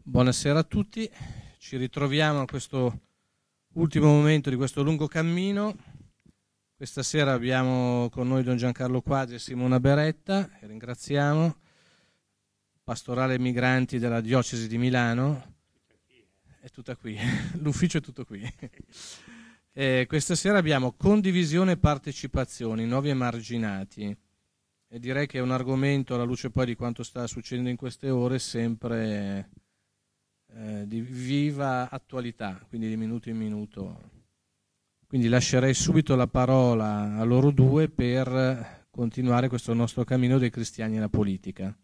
Buonasera a tutti, ci ritroviamo a questo ultimo momento di questo lungo cammino. Questa sera abbiamo con noi Don Giancarlo Quadri e Simona Beretta, che ringraziamo, pastorale migranti della diocesi di Milano. È tutta qui, l'ufficio è tutto qui. Questa sera abbiamo condivisione e partecipazione, nuovi emarginati. E direi che è un argomento, alla luce poi di quanto sta succedendo in queste ore, sempre di viva attualità, quindi di minuto in minuto. Quindi lascerei subito la parola a loro due per continuare questo nostro cammino dei cristiani nella politica.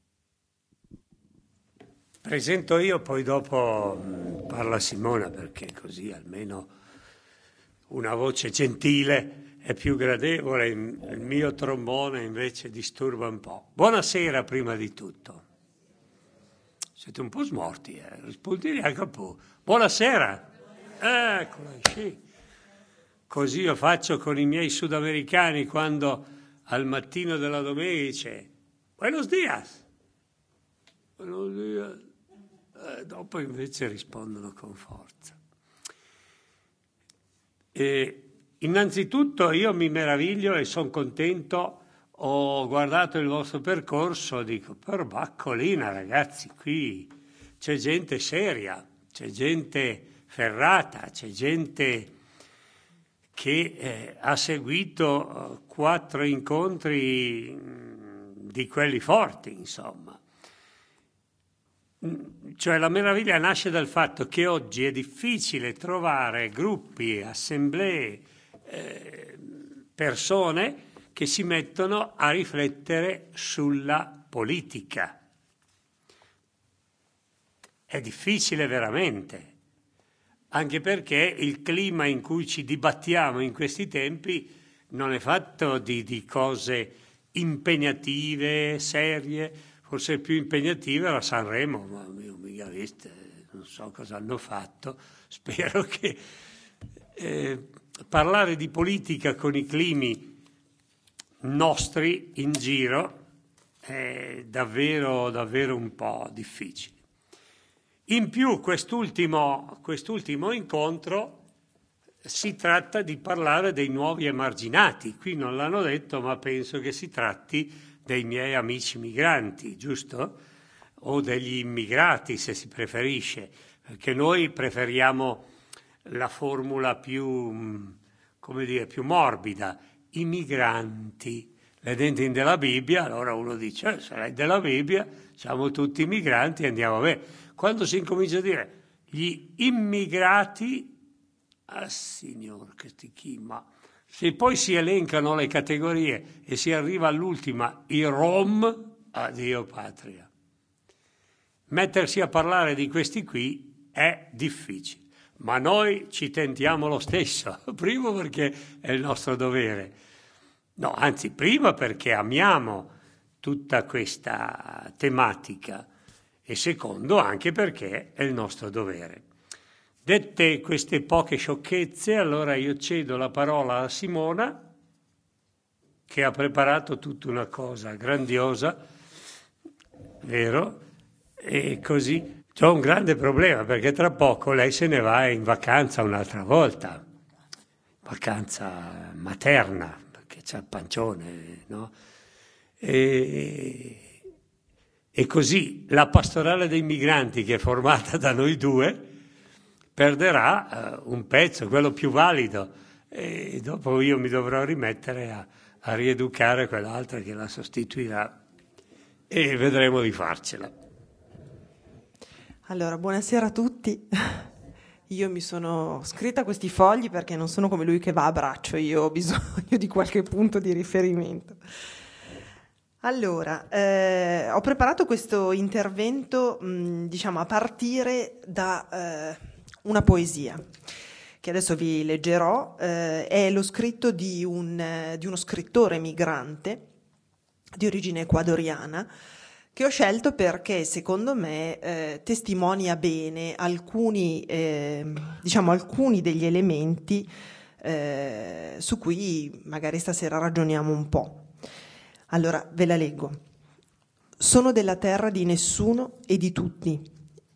Presento io, poi dopo parla Simona, perché così almeno una voce gentile è più gradevole. Il mio trombone invece disturba un po'. Buonasera prima di tutto. Siete un po' smorti, rispondete anche un po'. Buonasera. Eccola, sì. Così io faccio con i miei sudamericani quando al mattino della domenica dice Buenos dias. Buenos dias. Dopo invece rispondono con forza. Innanzitutto io mi meraviglio e sono contento. Ho guardato il vostro percorso, dico, per baccolina ragazzi, qui c'è gente seria, c'è gente ferrata, c'è gente che ha seguito 4 incontri di quelli forti, insomma. Cioè la meraviglia nasce dal fatto che oggi è difficile trovare gruppi, assemblee, persone che si mettono a riflettere sulla politica. È difficile veramente, anche perché il clima in cui ci dibattiamo in questi tempi non è fatto di cose impegnative, serie. Forse più impegnativa era Sanremo, ma io mica viste, non so cosa hanno fatto. Spero che parlare di politica con i climi nostri in giro è davvero un po' difficile. In più quest'ultimo incontro si tratta di parlare dei nuovi emarginati. Qui non l'hanno detto, ma penso che si tratti dei miei amici migranti, giusto? O degli immigrati, se si preferisce, perché noi preferiamo la formula più, come dire, più morbida. I migranti, vedete della Bibbia, allora uno dice, se è della Bibbia, siamo tutti migranti e andiamo a vedere. Quando si incomincia a dire gli immigrati, signor, che stichi, ma se poi si elencano le categorie e si arriva all'ultima, i Rom, addio patria. Mettersi a parlare di questi qui è difficile. Ma noi ci tentiamo lo stesso, primo perché è il nostro dovere, no, anzi prima perché amiamo tutta questa tematica e secondo anche perché è il nostro dovere. Dette queste poche sciocchezze, allora io cedo la parola a Simona, che ha preparato tutta una cosa grandiosa, vero? E così... C'ho un grande problema perché tra poco lei se ne va in vacanza un'altra volta, vacanza materna, perché c'ha il pancione, no? E così la pastorale dei migranti, che è formata da noi due, perderà un pezzo, quello più valido, e dopo io mi dovrò rimettere a rieducare quell'altra che la sostituirà e vedremo di farcela. Allora, buonasera a tutti. Io mi sono scritta questi fogli perché non sono come lui che va a braccio, io ho bisogno di qualche punto di riferimento. Allora, ho preparato questo intervento, diciamo, a partire da una poesia che adesso vi leggerò. È lo scritto di uno scrittore migrante di origine ecuadoriana, che ho scelto perché secondo me testimonia bene alcuni degli elementi su cui magari stasera ragioniamo un po'. Allora ve la leggo. Sono della terra di nessuno e di tutti,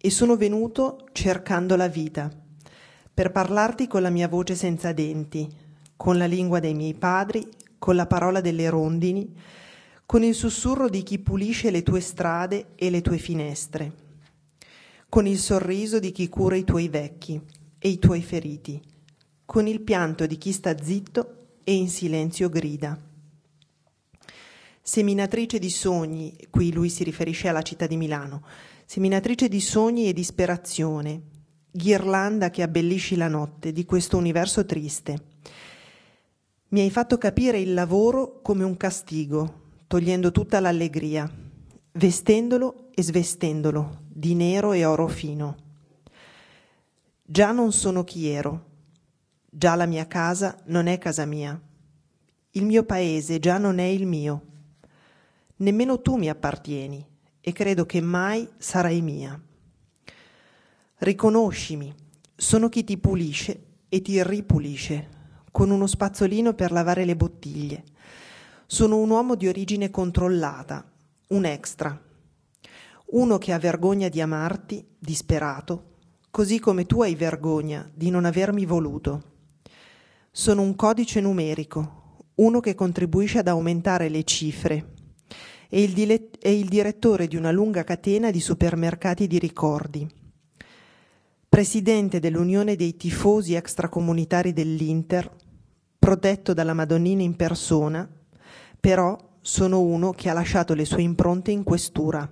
e sono venuto cercando la vita, per parlarti con la mia voce senza denti, con la lingua dei miei padri, con la parola delle rondini, con il sussurro di chi pulisce le tue strade e le tue finestre, con il sorriso di chi cura i tuoi vecchi e i tuoi feriti, con il pianto di chi sta zitto e in silenzio grida. Seminatrice di sogni, qui lui si riferisce alla città di Milano, seminatrice di sogni e disperazione, ghirlanda che abbellisci la notte di questo universo triste. Mi hai fatto capire il lavoro come un castigo, togliendo tutta l'allegria, vestendolo e svestendolo di nero e oro fino. Già non sono chi ero, già la mia casa non è casa mia, il mio paese già non è il mio, nemmeno tu mi appartieni e credo che mai sarai mia. Riconoscimi, sono chi ti pulisce e ti ripulisce, con uno spazzolino per lavare le bottiglie. Sono un uomo di origine controllata, un extra, uno che ha vergogna di amarti, disperato, così come tu hai vergogna di non avermi voluto. Sono un codice numerico, uno che contribuisce ad aumentare le cifre e il direttore di una lunga catena di supermercati di ricordi. Presidente dell'Unione dei tifosi extracomunitari dell'Inter, protetto dalla Madonnina in persona, però sono uno che ha lasciato le sue impronte in questura.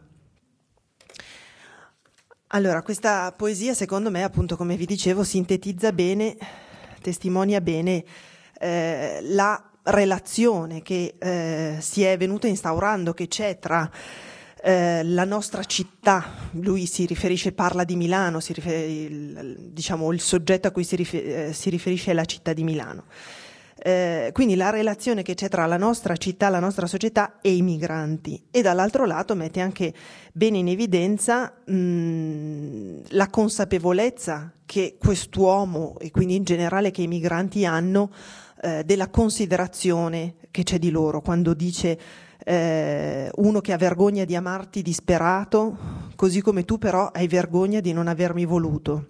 Allora, questa poesia, secondo me, appunto, come vi dicevo, sintetizza bene, testimonia bene la relazione che si è venuta instaurando, che c'è tra la nostra città. Lui si riferisce, parla di Milano, diciamo il soggetto a cui si riferisce è la città di Milano. Quindi la relazione che c'è tra la nostra città, la nostra società e i migranti, e dall'altro lato mette anche bene in evidenza la consapevolezza che quest'uomo e quindi in generale che i migranti hanno della considerazione che c'è di loro, quando dice uno che ha vergogna di amarti disperato, così come tu però hai vergogna di non avermi voluto.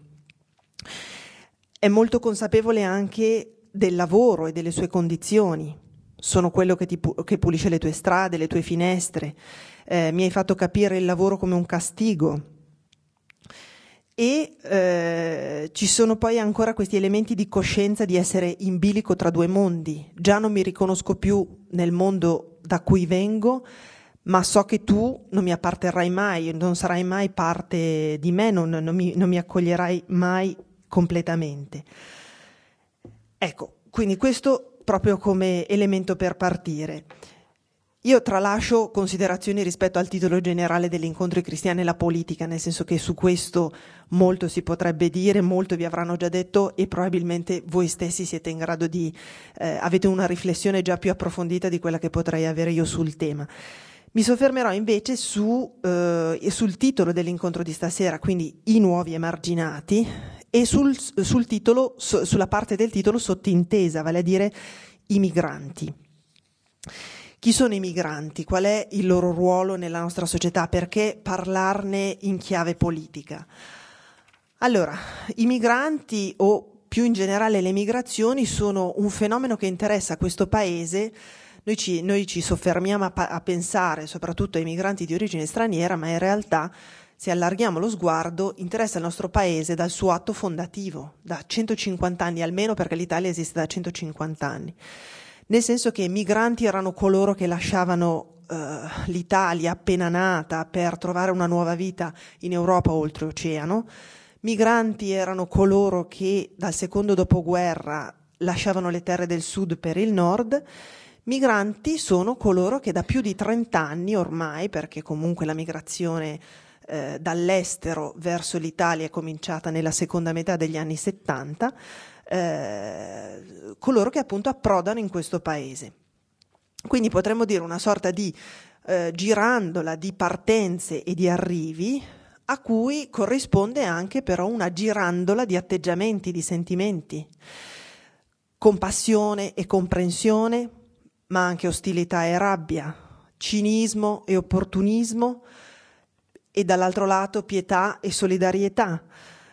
È molto consapevole anche del lavoro e delle sue condizioni. Sono quello che pulisce le tue strade, le tue finestre. Mi hai fatto capire il lavoro come un castigo. E ci sono poi ancora questi elementi di coscienza di essere in bilico tra due mondi. Già non mi riconosco più nel mondo da cui vengo, ma so che tu non mi apparterrai mai, non sarai mai parte di me, non mi accoglierai mai completamente. Ecco, quindi questo proprio come elemento per partire. Io tralascio considerazioni rispetto al titolo generale degli incontri cristiani e la politica, nel senso che su questo molto si potrebbe dire, molto vi avranno già detto e probabilmente voi stessi siete in grado di, avete una riflessione già più approfondita di quella che potrei avere io sul tema. Mi soffermerò invece sul titolo dell'incontro di stasera, quindi i nuovi emarginati, e sul titolo, sulla parte del titolo sottintesa, vale a dire i migranti. Chi sono i migranti? Qual è il loro ruolo nella nostra società? Perché parlarne in chiave politica? Allora, i migranti o più in generale le migrazioni sono un fenomeno che interessa questo paese. Noi ci soffermiamo a pensare soprattutto ai migranti di origine straniera, ma in realtà, se allarghiamo lo sguardo, interessa il nostro paese dal suo atto fondativo, da 150 anni almeno, perché l'Italia esiste da 150 anni. Nel senso che i migranti erano coloro che lasciavano l'Italia appena nata per trovare una nuova vita in Europa o oltreoceano. Migranti erano coloro che dal secondo dopoguerra lasciavano le terre del sud per il nord. Migranti sono coloro che da più di 30 anni ormai, perché comunque la migrazione dall'estero verso l'Italia è cominciata nella seconda metà degli anni 70, coloro che appunto approdano in questo paese. Quindi potremmo dire una sorta di girandola di partenze e di arrivi, a cui corrisponde anche però una girandola di atteggiamenti, di sentimenti, compassione e comprensione, ma anche ostilità e rabbia, cinismo e opportunismo, e dall'altro lato pietà e solidarietà.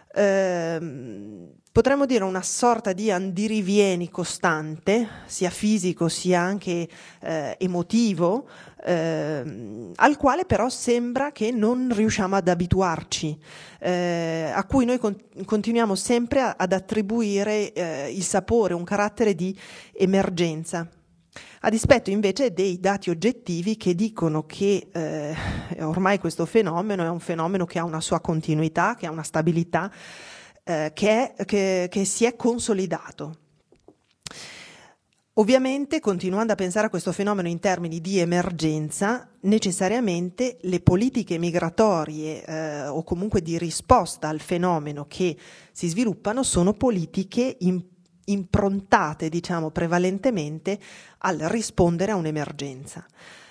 Potremmo dire una sorta di andirivieni costante, sia fisico sia anche emotivo, al quale però sembra che non riusciamo ad abituarci, a cui noi continuiamo sempre ad attribuire il sapore, un carattere di emergenza. A dispetto invece dei dati oggettivi che dicono che ormai questo fenomeno è un fenomeno che ha una sua continuità, che ha una stabilità, che si è consolidato. Ovviamente, continuando a pensare a questo fenomeno in termini di emergenza, necessariamente le politiche migratorie o comunque di risposta al fenomeno che si sviluppano sono politiche improntate, diciamo, prevalentemente al rispondere a un'emergenza.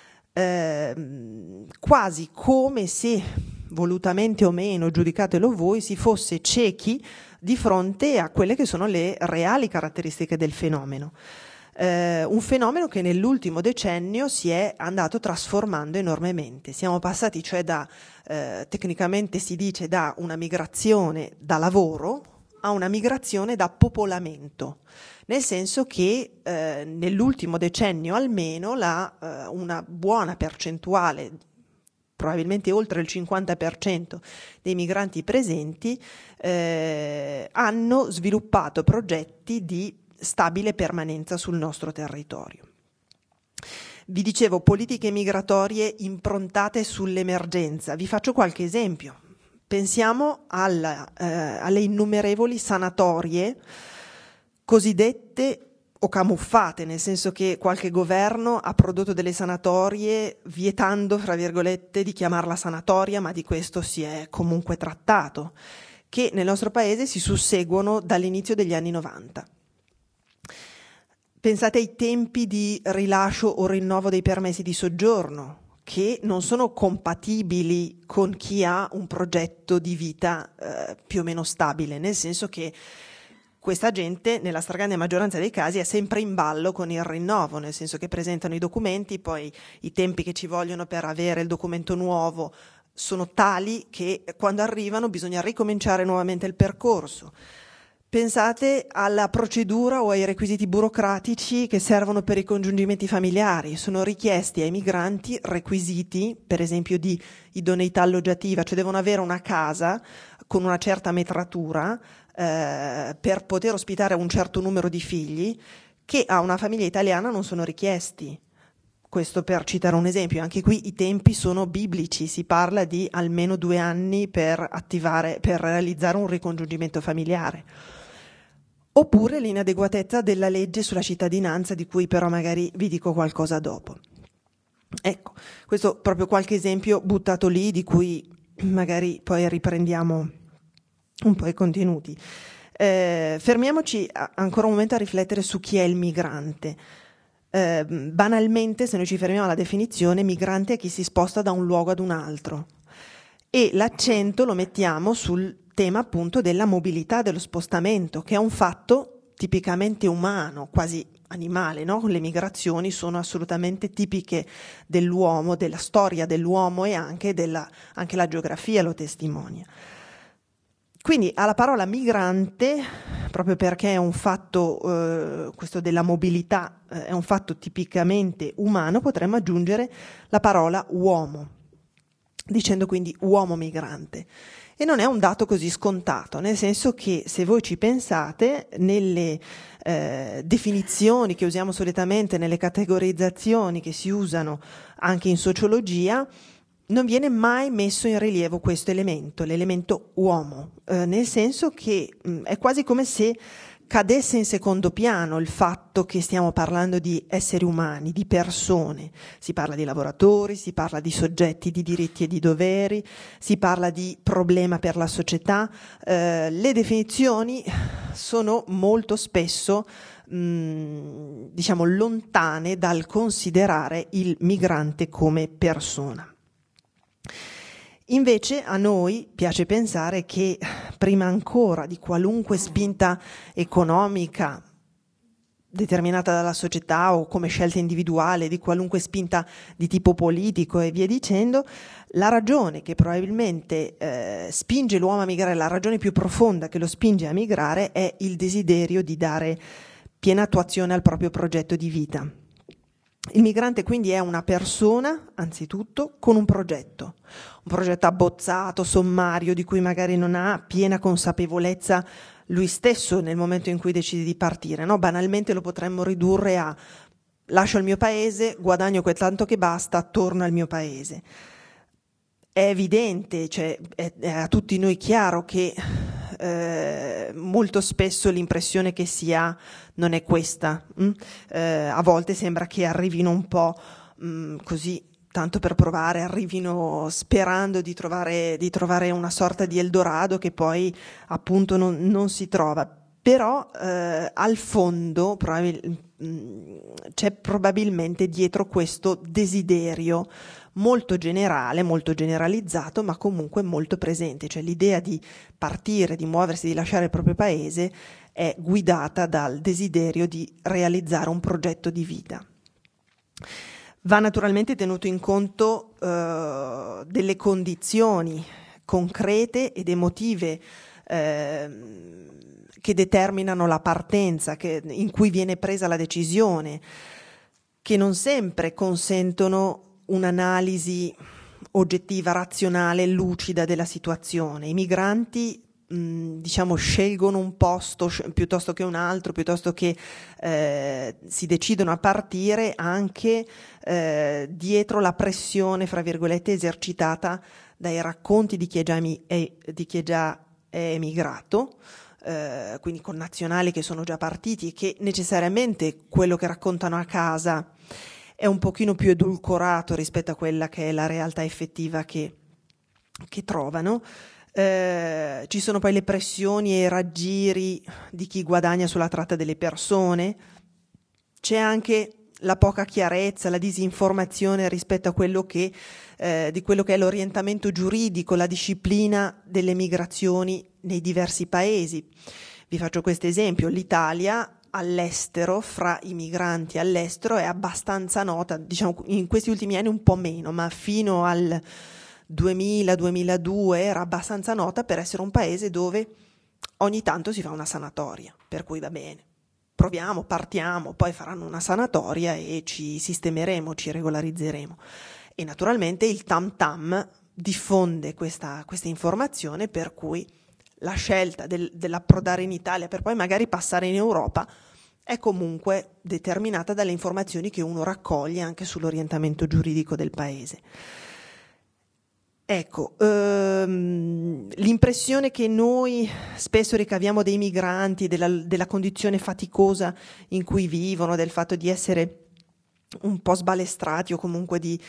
Quasi come se, volutamente o meno, giudicatelo voi, si fosse ciechi di fronte a quelle che sono le reali caratteristiche del fenomeno. Un fenomeno che nell'ultimo decennio si è andato trasformando enormemente. Siamo passati cioè tecnicamente si dice, da una migrazione da lavoro a una migrazione da popolamento, nel senso che nell'ultimo decennio almeno una buona percentuale, probabilmente oltre il 50% dei migranti presenti, hanno sviluppato progetti di stabile permanenza sul nostro territorio. Vi dicevo, politiche migratorie improntate sull'emergenza. Vi faccio qualche esempio. Pensiamo alle innumerevoli sanatorie cosiddette o camuffate, nel senso che qualche governo ha prodotto delle sanatorie vietando, fra virgolette, di chiamarla sanatoria, ma di questo si è comunque trattato, che nel nostro paese si susseguono dall'inizio degli anni 90. Pensate ai tempi di rilascio o rinnovo dei permessi di soggiorno, che non sono compatibili con chi ha un progetto di vita più o meno stabile, nel senso che questa gente, nella stragrande maggioranza dei casi, è sempre in ballo con il rinnovo, nel senso che presentano i documenti, poi i tempi che ci vogliono per avere il documento nuovo sono tali che quando arrivano bisogna ricominciare nuovamente il percorso. Pensate alla procedura o ai requisiti burocratici che servono per i congiungimenti familiari. Sono richiesti ai migranti requisiti, per esempio di idoneità alloggiativa, cioè devono avere una casa con una certa metratura per poter ospitare un certo numero di figli, che a una famiglia italiana non sono richiesti. Questo per citare un esempio. Anche qui i tempi sono biblici, si parla di almeno 2 anni per realizzare un ricongiungimento familiare. Oppure l'inadeguatezza della legge sulla cittadinanza, di cui però magari vi dico qualcosa dopo. Ecco, questo proprio qualche esempio buttato lì, di cui magari poi riprendiamo un po' i contenuti. Fermiamoci ancora un momento a riflettere su chi è il migrante. Banalmente, se noi ci fermiamo alla definizione, migrante è chi si sposta da un luogo ad un altro, e l'accento lo mettiamo sul tema appunto della mobilità, dello spostamento, che è un fatto tipicamente umano, quasi animale, no? Le migrazioni sono assolutamente tipiche dell'uomo, della storia dell'uomo, e anche la geografia lo testimonia. Quindi alla parola migrante, proprio perché è un fatto, questo della mobilità, è un fatto tipicamente umano, potremmo aggiungere la parola uomo, dicendo quindi uomo migrante. E non è un dato così scontato, nel senso che se voi ci pensate, nelle definizioni che usiamo solitamente, nelle categorizzazioni che si usano anche in sociologia, non viene mai messo in rilievo questo elemento, l'elemento uomo, nel senso che è quasi come se cadesse in secondo piano il fatto che stiamo parlando di esseri umani, di persone. Si parla di lavoratori, si parla di soggetti di diritti e di doveri, si parla di problema per la società. Le definizioni sono molto spesso lontane dal considerare il migrante come persona. Invece a noi piace pensare che prima ancora di qualunque spinta economica determinata dalla società o come scelta individuale, di qualunque spinta di tipo politico e via dicendo, la ragione che probabilmente spinge l'uomo a migrare, la ragione più profonda che lo spinge a migrare è il desiderio di dare piena attuazione al proprio progetto di vita. Il migrante quindi è una persona, anzitutto, con un progetto abbozzato, sommario, di cui magari non ha piena consapevolezza lui stesso nel momento in cui decide di partire, no? Banalmente lo potremmo ridurre a: lascio il mio paese, guadagno quel tanto che basta, torno al mio paese. È evidente, cioè è a tutti noi chiaro che molto spesso l'impressione che si ha non è questa. A volte sembra che arrivino un po' così, tanto per provare, arrivino sperando di trovare una sorta di Eldorado che poi appunto non si trova. Però al fondo c'è probabilmente dietro questo desiderio molto generale, molto generalizzato, ma comunque molto presente, cioè l'idea di partire, di muoversi, di lasciare il proprio paese è guidata dal desiderio di realizzare un progetto di vita. Va naturalmente tenuto in conto delle condizioni concrete ed emotive che determinano la partenza, in cui viene presa la decisione, che non sempre consentono un'analisi oggettiva, razionale, lucida della situazione. I migranti scelgono un posto piuttosto che un altro, piuttosto che si decidono a partire anche dietro la pressione, fra virgolette, esercitata dai racconti di chi è già emigrato, quindi con connazionali che sono già partiti e che necessariamente quello che raccontano a casa è un pochino più edulcorato rispetto a quella che è la realtà effettiva che trovano. Ci sono poi le pressioni e i raggiri di chi guadagna sulla tratta delle persone. C'è anche la poca chiarezza, la disinformazione rispetto a quello che di quello che è l'orientamento giuridico, la disciplina delle migrazioni nei diversi paesi. Vi faccio questo esempio: l'Italia all'estero, fra i migranti all'estero, è abbastanza nota, diciamo in questi ultimi anni un po' meno, ma fino al 2000-2002 era abbastanza nota per essere un paese dove ogni tanto si fa una sanatoria, per cui va bene, proviamo, partiamo, poi faranno una sanatoria e ci sistemeremo, ci regolarizzeremo. E naturalmente il tam tam diffonde questa informazione, per cui la scelta dell'approdare in Italia per poi magari passare in Europa è comunque determinata dalle informazioni che uno raccoglie anche sull'orientamento giuridico del paese. Ecco, l'impressione che noi spesso ricaviamo dei migranti, della condizione faticosa in cui vivono, del fatto di essere un po' sbalestrati o comunque di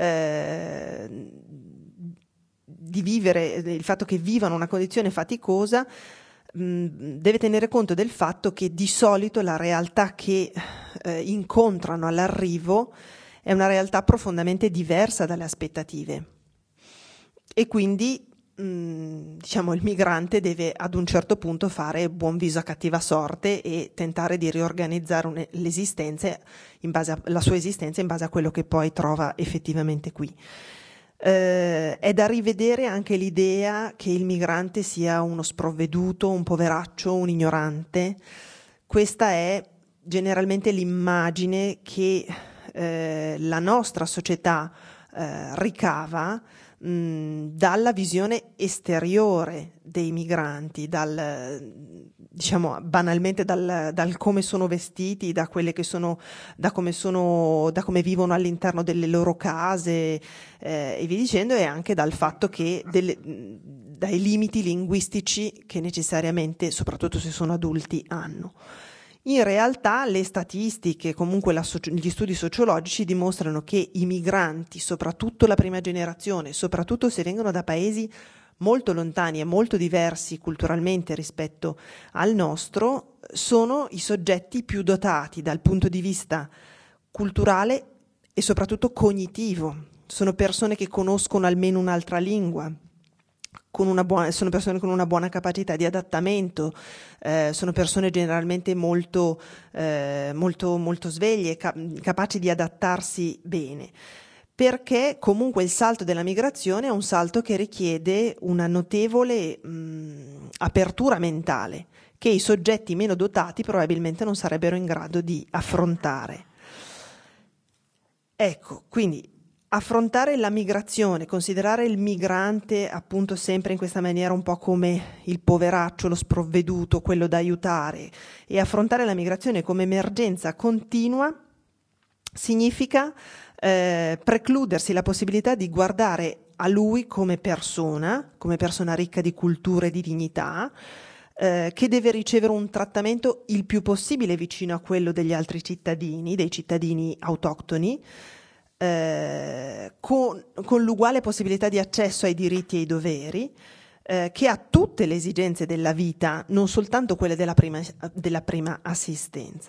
vivere, il fatto che vivano una condizione faticosa, deve tenere conto del fatto che di solito la realtà che incontrano all'arrivo è una realtà profondamente diversa dalle aspettative. E quindi il migrante deve ad un certo punto fare buon viso a cattiva sorte e tentare di riorganizzare l'esistenza la sua esistenza in base a quello che poi trova effettivamente qui. È da rivedere anche l'idea che il migrante sia uno sprovveduto, un poveraccio, un ignorante. Questa è generalmente l'immagine che la nostra società ricava dalla visione esteriore dei migranti, banalmente dal come sono vestiti, da quelle che sono, da come vivono all'interno delle loro case e via dicendo, e anche dal fatto che dai limiti linguistici che necessariamente, soprattutto se sono adulti, hanno. In realtà le statistiche, comunque gli studi sociologici dimostrano che i migranti, soprattutto la prima generazione, soprattutto se vengono da paesi molto lontani e molto diversi culturalmente rispetto al nostro, sono i soggetti più dotati dal punto di vista culturale e soprattutto cognitivo. Sono persone che conoscono almeno un'altra lingua, sono persone con una buona capacità di adattamento, sono persone generalmente molto sveglie, capaci di adattarsi bene, perché comunque il salto della migrazione è un salto che richiede una notevole apertura mentale, che i soggetti meno dotati probabilmente non sarebbero in grado di affrontare. Ecco, quindi affrontare la migrazione, considerare il migrante appunto sempre in questa maniera un po' come il poveraccio, lo sprovveduto, quello da aiutare, e affrontare la migrazione come emergenza continua significa precludersi la possibilità di guardare a lui come persona ricca di cultura e di dignità, che deve ricevere un trattamento il più possibile vicino a quello degli altri cittadini, dei cittadini autoctoni, con l'uguale possibilità di accesso ai diritti e ai doveri, che ha tutte le esigenze della vita, non soltanto quelle della prima assistenza.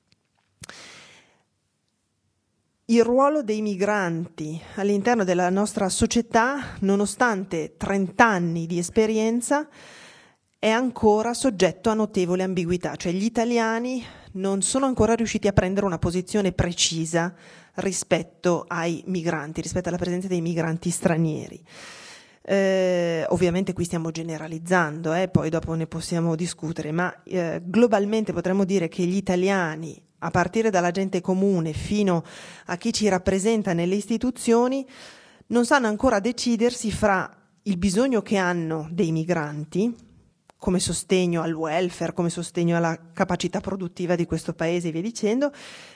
Il ruolo dei migranti all'interno della nostra società, nonostante 30 anni di esperienza, è ancora soggetto a notevole ambiguità, cioè gli italiani non sono ancora riusciti a prendere una posizione precisa rispetto ai migranti, rispetto alla presenza dei migranti stranieri. Ovviamente qui stiamo generalizzando, poi dopo ne possiamo discutere, ma globalmente potremmo dire che gli italiani, a partire dalla gente comune fino a chi ci rappresenta nelle istituzioni, non sanno ancora decidersi fra il bisogno che hanno dei migranti come sostegno al welfare, come sostegno alla capacità produttiva di questo paese e via dicendo,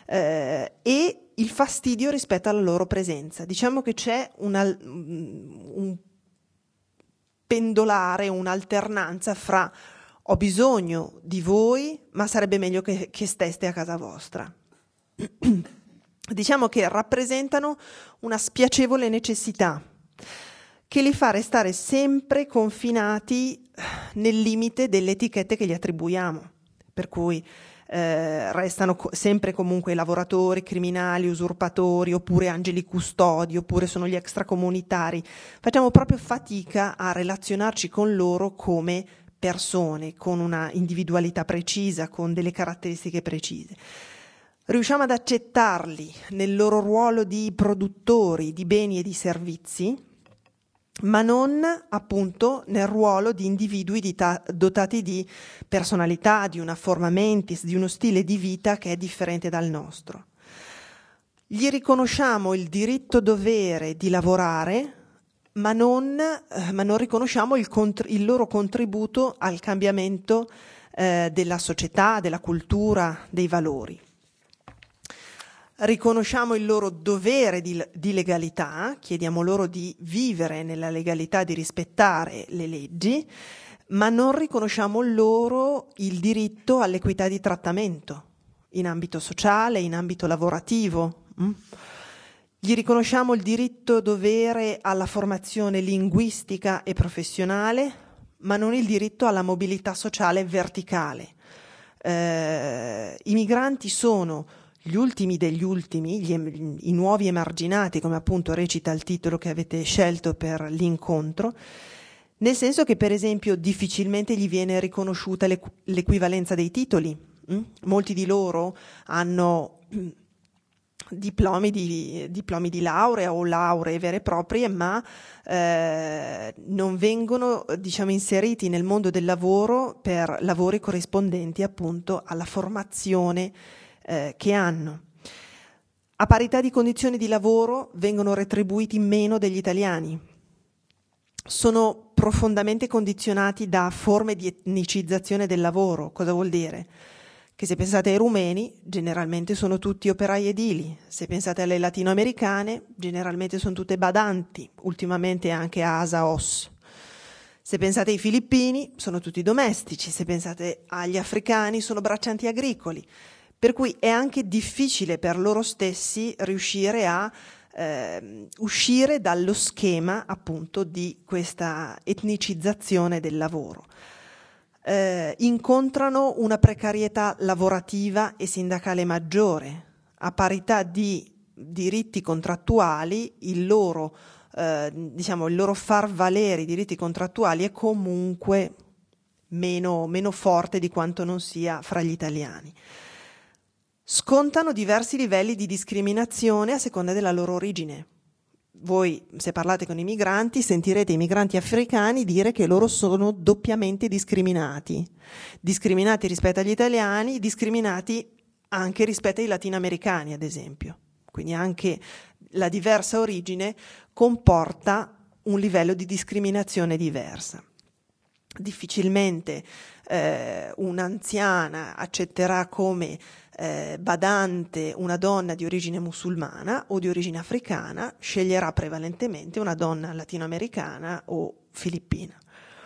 e il fastidio rispetto alla loro presenza. Diciamo che c'è un pendolare, un'alternanza fra ho bisogno di voi, ma sarebbe meglio che steste a casa vostra. Diciamo che rappresentano una spiacevole necessità che li fa restare sempre confinati nel limite delle etichette che gli attribuiamo, per cui restano sempre comunque lavoratori, criminali, usurpatori, oppure angeli custodi, oppure sono gli extracomunitari. Facciamo proprio fatica a relazionarci con loro come persone, con una individualità precisa, con delle caratteristiche precise. Riusciamo ad accettarli nel loro ruolo di produttori di beni e di servizi, ma non appunto nel ruolo di individui dotati di personalità, di una forma mentis, di uno stile di vita che è differente dal nostro. Gli riconosciamo il diritto-dovere di lavorare, ma non riconosciamo il loro contributo al cambiamento della società, della cultura, dei valori. Riconosciamo il loro dovere di legalità, chiediamo loro di vivere nella legalità, di rispettare le leggi, ma non riconosciamo loro il diritto all'equità di trattamento in ambito sociale, in ambito lavorativo. Gli riconosciamo il diritto-dovere alla formazione linguistica e professionale, ma non il diritto alla mobilità sociale verticale. I migranti sono gli ultimi degli ultimi, i nuovi emarginati, come appunto recita il titolo che avete scelto per l'incontro, nel senso che per esempio difficilmente gli viene riconosciuta l'equivalenza dei titoli. Molti di loro hanno diplomi di laurea o lauree vere e proprie, ma non vengono, inseriti nel mondo del lavoro per lavori corrispondenti appunto alla formazione che hanno. A parità di condizioni di lavoro vengono retribuiti meno degli italiani. Sono profondamente condizionati da forme di etnicizzazione del lavoro. Cosa vuol dire? Che se pensate ai rumeni, generalmente sono tutti operai edili. Se pensate alle latinoamericane, generalmente sono tutte badanti, ultimamente anche ASA OS. Se pensate ai filippini, sono tutti domestici. Se pensate agli africani, sono braccianti agricoli. Per cui è anche difficile per loro stessi riuscire a uscire dallo schema appunto di questa etnicizzazione del lavoro. Incontrano una precarietà lavorativa e sindacale maggiore. A parità di diritti contrattuali, il loro il loro far valere i diritti contrattuali è comunque meno forte di quanto non sia fra gli italiani. Scontano diversi livelli di discriminazione a seconda della loro origine. Voi, se parlate con i migranti, sentirete i migranti africani dire che loro sono doppiamente discriminati rispetto agli italiani, discriminati anche rispetto ai latinoamericani, ad esempio. Quindi anche la diversa origine comporta un livello di discriminazione diversa. Difficilmente un'anziana accetterà come badante una donna di origine musulmana o di origine africana, sceglierà prevalentemente una donna latinoamericana o filippina.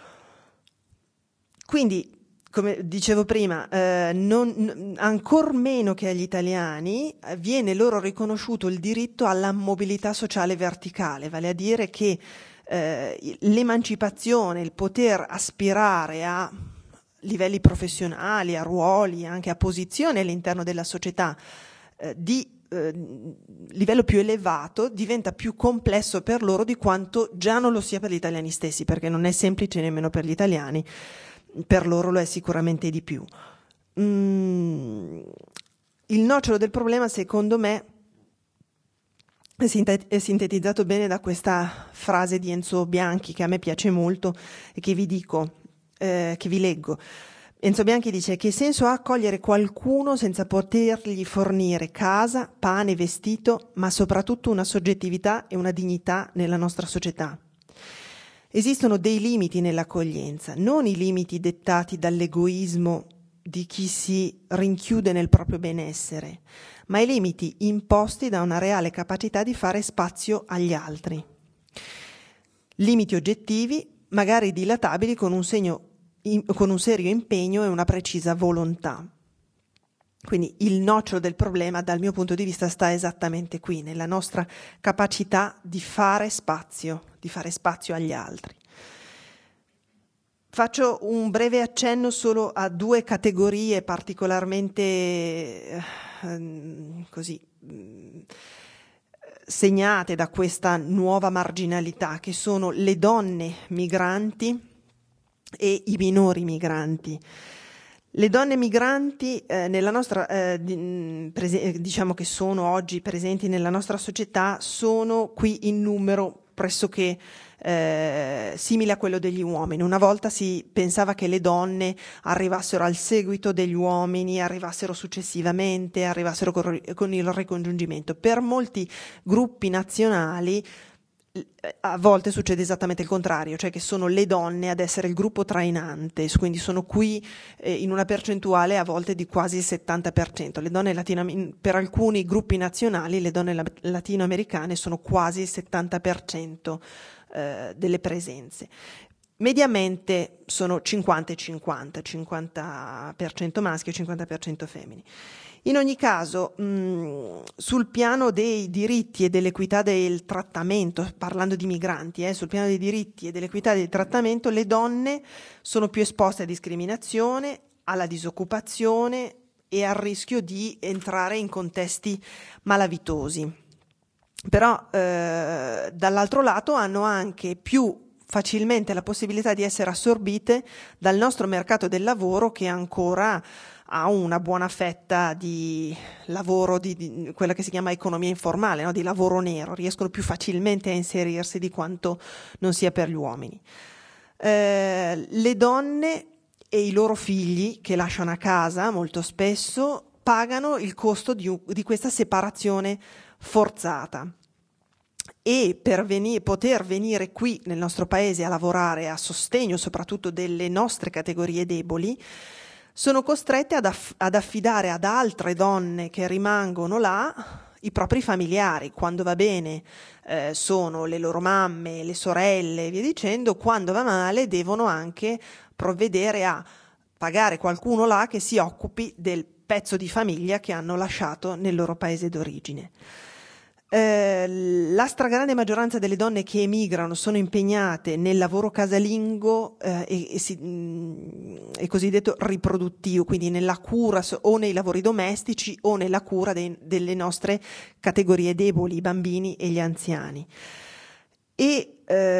Quindi, come dicevo prima, ancor meno che agli italiani viene loro riconosciuto il diritto alla mobilità sociale verticale, vale a dire che l'emancipazione, il poter aspirare a livelli professionali, a ruoli, anche a posizioni all'interno della società di livello più elevato, diventa più complesso per loro di quanto già non lo sia per gli italiani stessi, perché non è semplice nemmeno per gli italiani, per loro lo è sicuramente di più. Il nocciolo del problema, secondo me, è sintetizzato bene da questa frase di Enzo Bianchi, che a me piace molto e che vi dico, che vi leggo. Enzo Bianchi dice: che senso ha accogliere qualcuno senza potergli fornire casa, pane, vestito, ma soprattutto una soggettività e una dignità nella nostra società? Esistono dei limiti nell'accoglienza, non i limiti dettati dall'egoismo di chi si rinchiude nel proprio benessere, ma i limiti imposti da una reale capacità di fare spazio agli altri. Limiti oggettivi, magari dilatabili con un serio impegno e una precisa volontà. Quindi il nocciolo del problema, dal mio punto di vista, sta esattamente qui, nella nostra capacità di fare spazio agli altri. Faccio un breve accenno solo a due categorie particolarmente segnate da questa nuova marginalità, che sono le donne migranti e i minori migranti. Le donne migranti nella nostra, diciamo che sono oggi presenti nella nostra società, sono qui in numero pressoché simile a quello degli uomini. Una volta si pensava che le donne arrivassero al seguito degli uomini, arrivassero successivamente, arrivassero con il ricongiungimento. Per molti gruppi nazionali a volte succede esattamente il contrario, cioè che sono le donne ad essere il gruppo trainante, quindi sono qui in una percentuale a volte di quasi il 70%. Le donne per alcuni gruppi nazionali, le donne latinoamericane sono quasi il 70% delle presenze. Mediamente sono 50 e 50, 50% maschi e 50% femmini. In ogni caso, sul piano dei diritti e dell'equità del trattamento, parlando di migranti, sul piano dei diritti e dell'equità del trattamento, le donne sono più esposte a discriminazione, alla disoccupazione e al rischio di entrare in contesti malavitosi. Però dall'altro lato hanno anche più facilmente la possibilità di essere assorbite dal nostro mercato del lavoro, che ancora ha una buona fetta di lavoro, di quella che si chiama economia informale, no? Di lavoro nero, riescono più facilmente a inserirsi di quanto non sia per gli uomini. Le donne e i loro figli che lasciano a casa molto spesso pagano il costo di questa separazione forzata. E per poter venire qui nel nostro paese a lavorare a sostegno soprattutto delle nostre categorie deboli, sono costrette ad affidare ad altre donne che rimangono là i propri familiari. Quando va bene sono le loro mamme, le sorelle e via dicendo, quando va male devono anche provvedere a pagare qualcuno là che si occupi del pezzo di famiglia che hanno lasciato nel loro paese d'origine. La stragrande maggioranza delle donne che emigrano sono impegnate nel lavoro casalingo e cosiddetto riproduttivo, quindi nella cura o nei lavori domestici o nella cura delle nostre categorie deboli, i bambini e gli anziani. e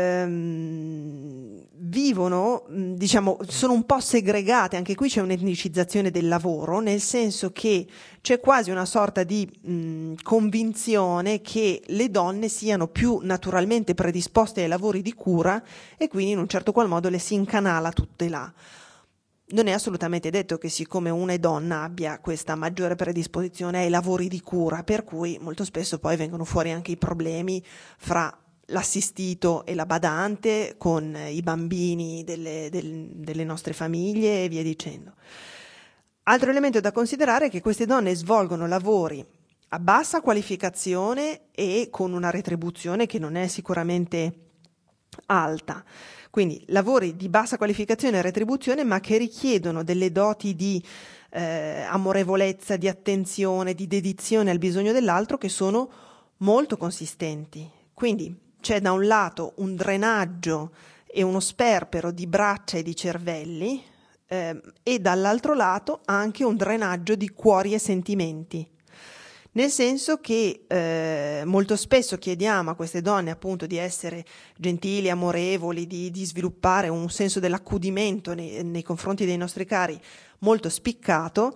vivono, diciamo, sono un po' segregate. Anche qui c'è un'etnicizzazione del lavoro, nel senso che c'è quasi una sorta di convinzione che le donne siano più naturalmente predisposte ai lavori di cura e quindi in un certo qual modo le si incanala tutte là. Non è assolutamente detto che siccome una è donna abbia questa maggiore predisposizione ai lavori di cura, per cui molto spesso poi vengono fuori anche i problemi fra l'assistito e la badante, con i bambini delle nostre famiglie e via dicendo. Altro elemento da considerare è che queste donne svolgono lavori a bassa qualificazione e con una retribuzione che non è sicuramente alta. Quindi lavori di bassa qualificazione e retribuzione, ma che richiedono delle doti di amorevolezza, di attenzione, di dedizione al bisogno dell'altro che sono molto consistenti. Quindi c'è da un lato un drenaggio e uno sperpero di braccia e di cervelli e dall'altro lato anche un drenaggio di cuori e sentimenti. Nel senso che molto spesso chiediamo a queste donne appunto di essere gentili, amorevoli, di sviluppare un senso dell'accudimento nei confronti dei nostri cari molto spiccato,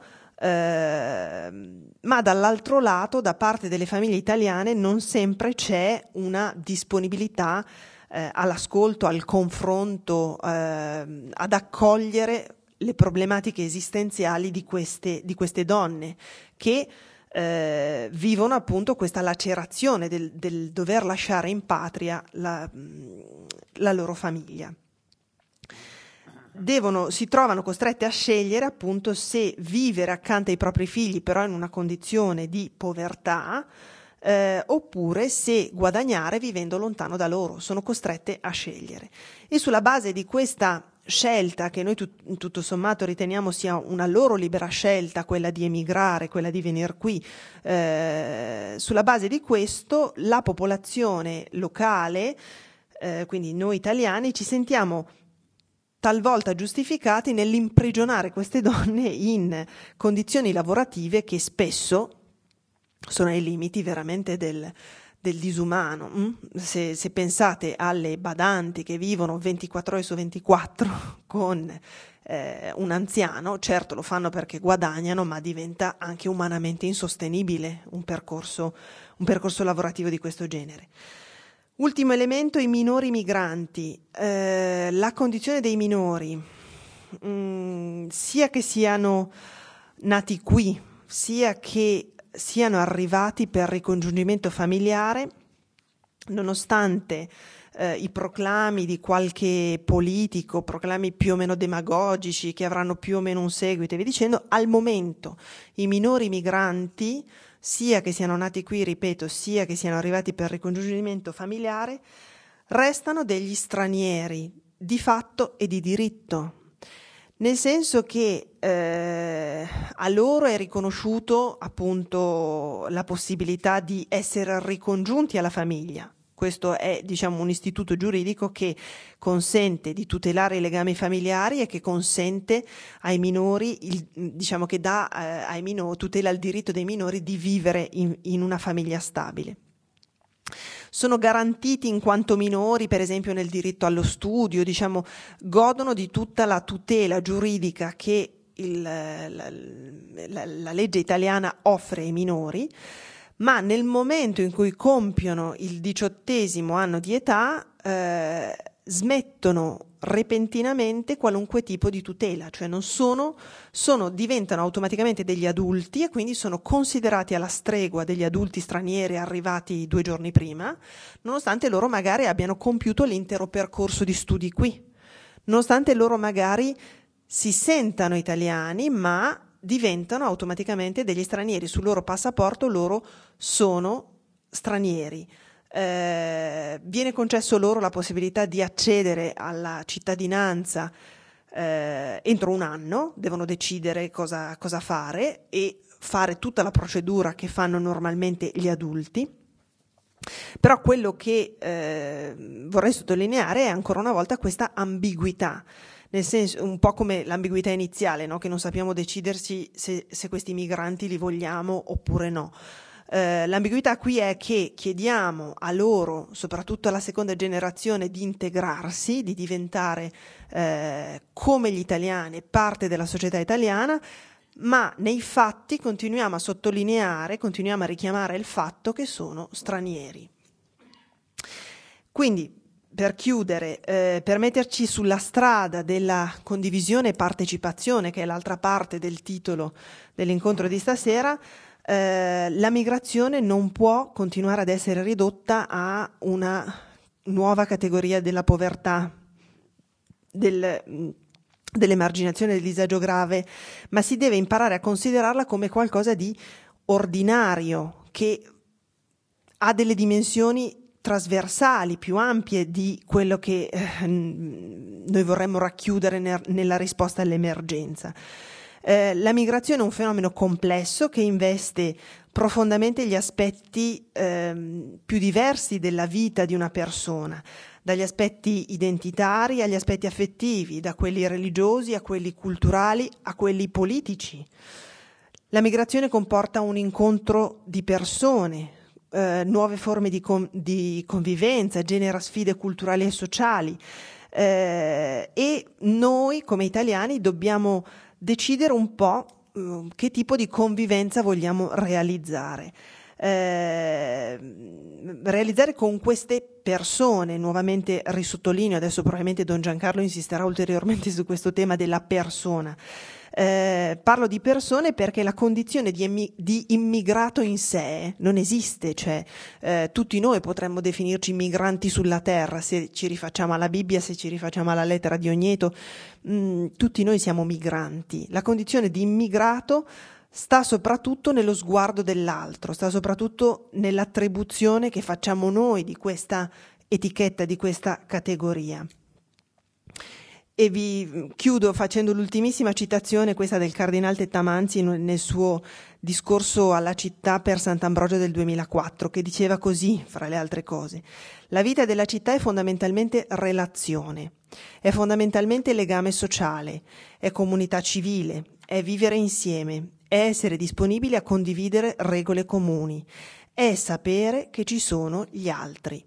ma dall'altro lato da parte delle famiglie italiane non sempre c'è una disponibilità all'ascolto, al confronto, ad accogliere le problematiche esistenziali di queste donne che vivono appunto questa lacerazione del dover lasciare in patria la loro famiglia. Si trovano costrette a scegliere appunto se vivere accanto ai propri figli però in una condizione di povertà oppure se guadagnare vivendo lontano da loro. Sono costrette a scegliere e sulla base di questa scelta, che noi tutto sommato riteniamo sia una loro libera scelta, quella di emigrare, quella di venire qui, sulla base di questo la popolazione locale, quindi noi italiani, ci sentiamo talvolta giustificati nell'imprigionare queste donne in condizioni lavorative che spesso sono ai limiti veramente del disumano. Se pensate alle badanti che vivono 24 ore su 24 con un anziano, certo lo fanno perché guadagnano, ma diventa anche umanamente insostenibile un percorso lavorativo di questo genere. Ultimo elemento, i minori migranti. La condizione dei minori, sia che siano nati qui, sia che siano arrivati per ricongiungimento familiare, nonostante i proclami di qualche politico, proclami più o meno demagogici che avranno più o meno un seguito e via dicendo, al momento i minori migranti, sia che siano nati qui, ripeto, sia che siano arrivati per ricongiungimento familiare, restano degli stranieri di fatto e di diritto. Nel senso che a loro è riconosciuto appunto la possibilità di essere ricongiunti alla famiglia. Questo è, diciamo, un istituto giuridico che consente di tutelare i legami familiari e che consente ai minori, diciamo che dà ai minori, tutela il diritto dei minori di vivere in una famiglia stabile. Sono garantiti in quanto minori, per esempio nel diritto allo studio, diciamo, godono di tutta la tutela giuridica che la legge italiana offre ai minori, ma nel momento in cui compiono il 18° anno di età smettono repentinamente qualunque tipo di tutela, cioè diventano automaticamente degli adulti e quindi sono considerati alla stregua degli adulti stranieri arrivati 2 giorni prima, nonostante loro magari abbiano compiuto l'intero percorso di studi qui, nonostante loro magari si sentano italiani ma diventano automaticamente degli stranieri. Sul loro passaporto loro sono stranieri. Viene concesso loro la possibilità di accedere alla cittadinanza entro 1 anno, devono decidere cosa fare e fare tutta la procedura che fanno normalmente gli adulti. Però quello che vorrei sottolineare è ancora una volta questa ambiguità, nel senso, un po' come l'ambiguità iniziale, no? Che non sappiamo decidersi se questi migranti li vogliamo oppure no. L'ambiguità qui è che chiediamo a loro, soprattutto alla seconda generazione, di integrarsi, di diventare come gli italiani, parte della società italiana, ma nei fatti continuiamo a sottolineare, continuiamo a richiamare il fatto che sono stranieri. Quindi, per chiudere, per metterci sulla strada della condivisione e partecipazione, che è l'altra parte del titolo dell'incontro di stasera, la migrazione non può continuare ad essere ridotta a una nuova categoria della povertà, dell'emarginazione, del disagio grave, ma si deve imparare a considerarla come qualcosa di ordinario, che ha delle dimensioni trasversali, più ampie di quello che noi vorremmo racchiudere nella risposta all'emergenza. La migrazione è un fenomeno complesso che investe profondamente gli aspetti più diversi della vita di una persona, dagli aspetti identitari agli aspetti affettivi, da quelli religiosi a quelli culturali a quelli politici. La migrazione comporta un incontro di persone, nuove forme di convivenza, genera sfide culturali e sociali, e noi come italiani dobbiamo decidere un po' che tipo di convivenza vogliamo realizzare. Realizzare con queste persone, nuovamente risottolineo, adesso probabilmente Don Giancarlo insisterà ulteriormente su questo tema della persona. Parlo di persone perché la condizione di immigrato in sé non esiste, cioè tutti noi potremmo definirci migranti sulla terra se ci rifacciamo alla Bibbia, se ci rifacciamo alla lettera di Ogneto, tutti noi siamo migranti. La condizione di immigrato sta soprattutto nello sguardo dell'altro, sta soprattutto nell'attribuzione che facciamo noi di questa etichetta, di questa categoria. E vi chiudo facendo l'ultimissima citazione, questa del Cardinal Tettamanzi nel suo discorso alla città per Sant'Ambrogio del 2004, che diceva così, fra le altre cose: la vita della città è fondamentalmente relazione, è fondamentalmente legame sociale, è comunità civile, è vivere insieme, è essere disponibili a condividere regole comuni, è sapere che ci sono gli altri.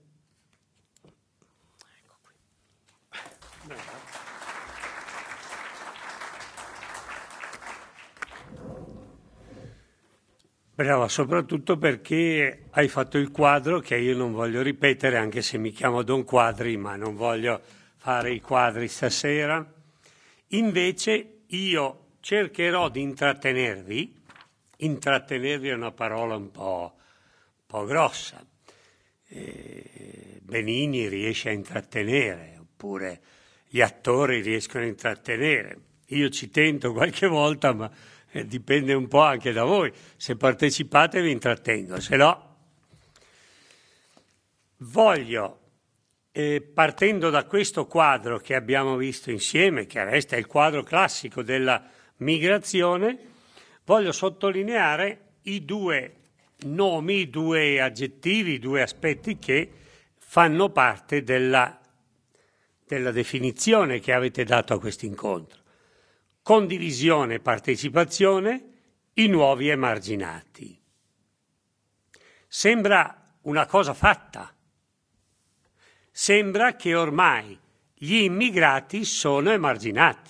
Brava, soprattutto perché hai fatto il quadro che io non voglio ripetere, anche se mi chiamo Don Quadri, ma non voglio fare i quadri stasera. Invece io cercherò di intrattenervi è una parola un po' grossa. Benigni riesce a intrattenere, oppure gli attori riescono a intrattenere. Io ci tento qualche volta, ma dipende un po' anche da voi. Se partecipate vi intrattengo, se no voglio, partendo da questo quadro che abbiamo visto insieme, che resta il quadro classico della migrazione, voglio sottolineare i due nomi, i due aggettivi, i due aspetti che fanno parte della definizione che avete dato a questo incontro. Condivisione e partecipazione, i nuovi emarginati. Sembra una cosa fatta. Sembra che ormai gli immigrati sono emarginati.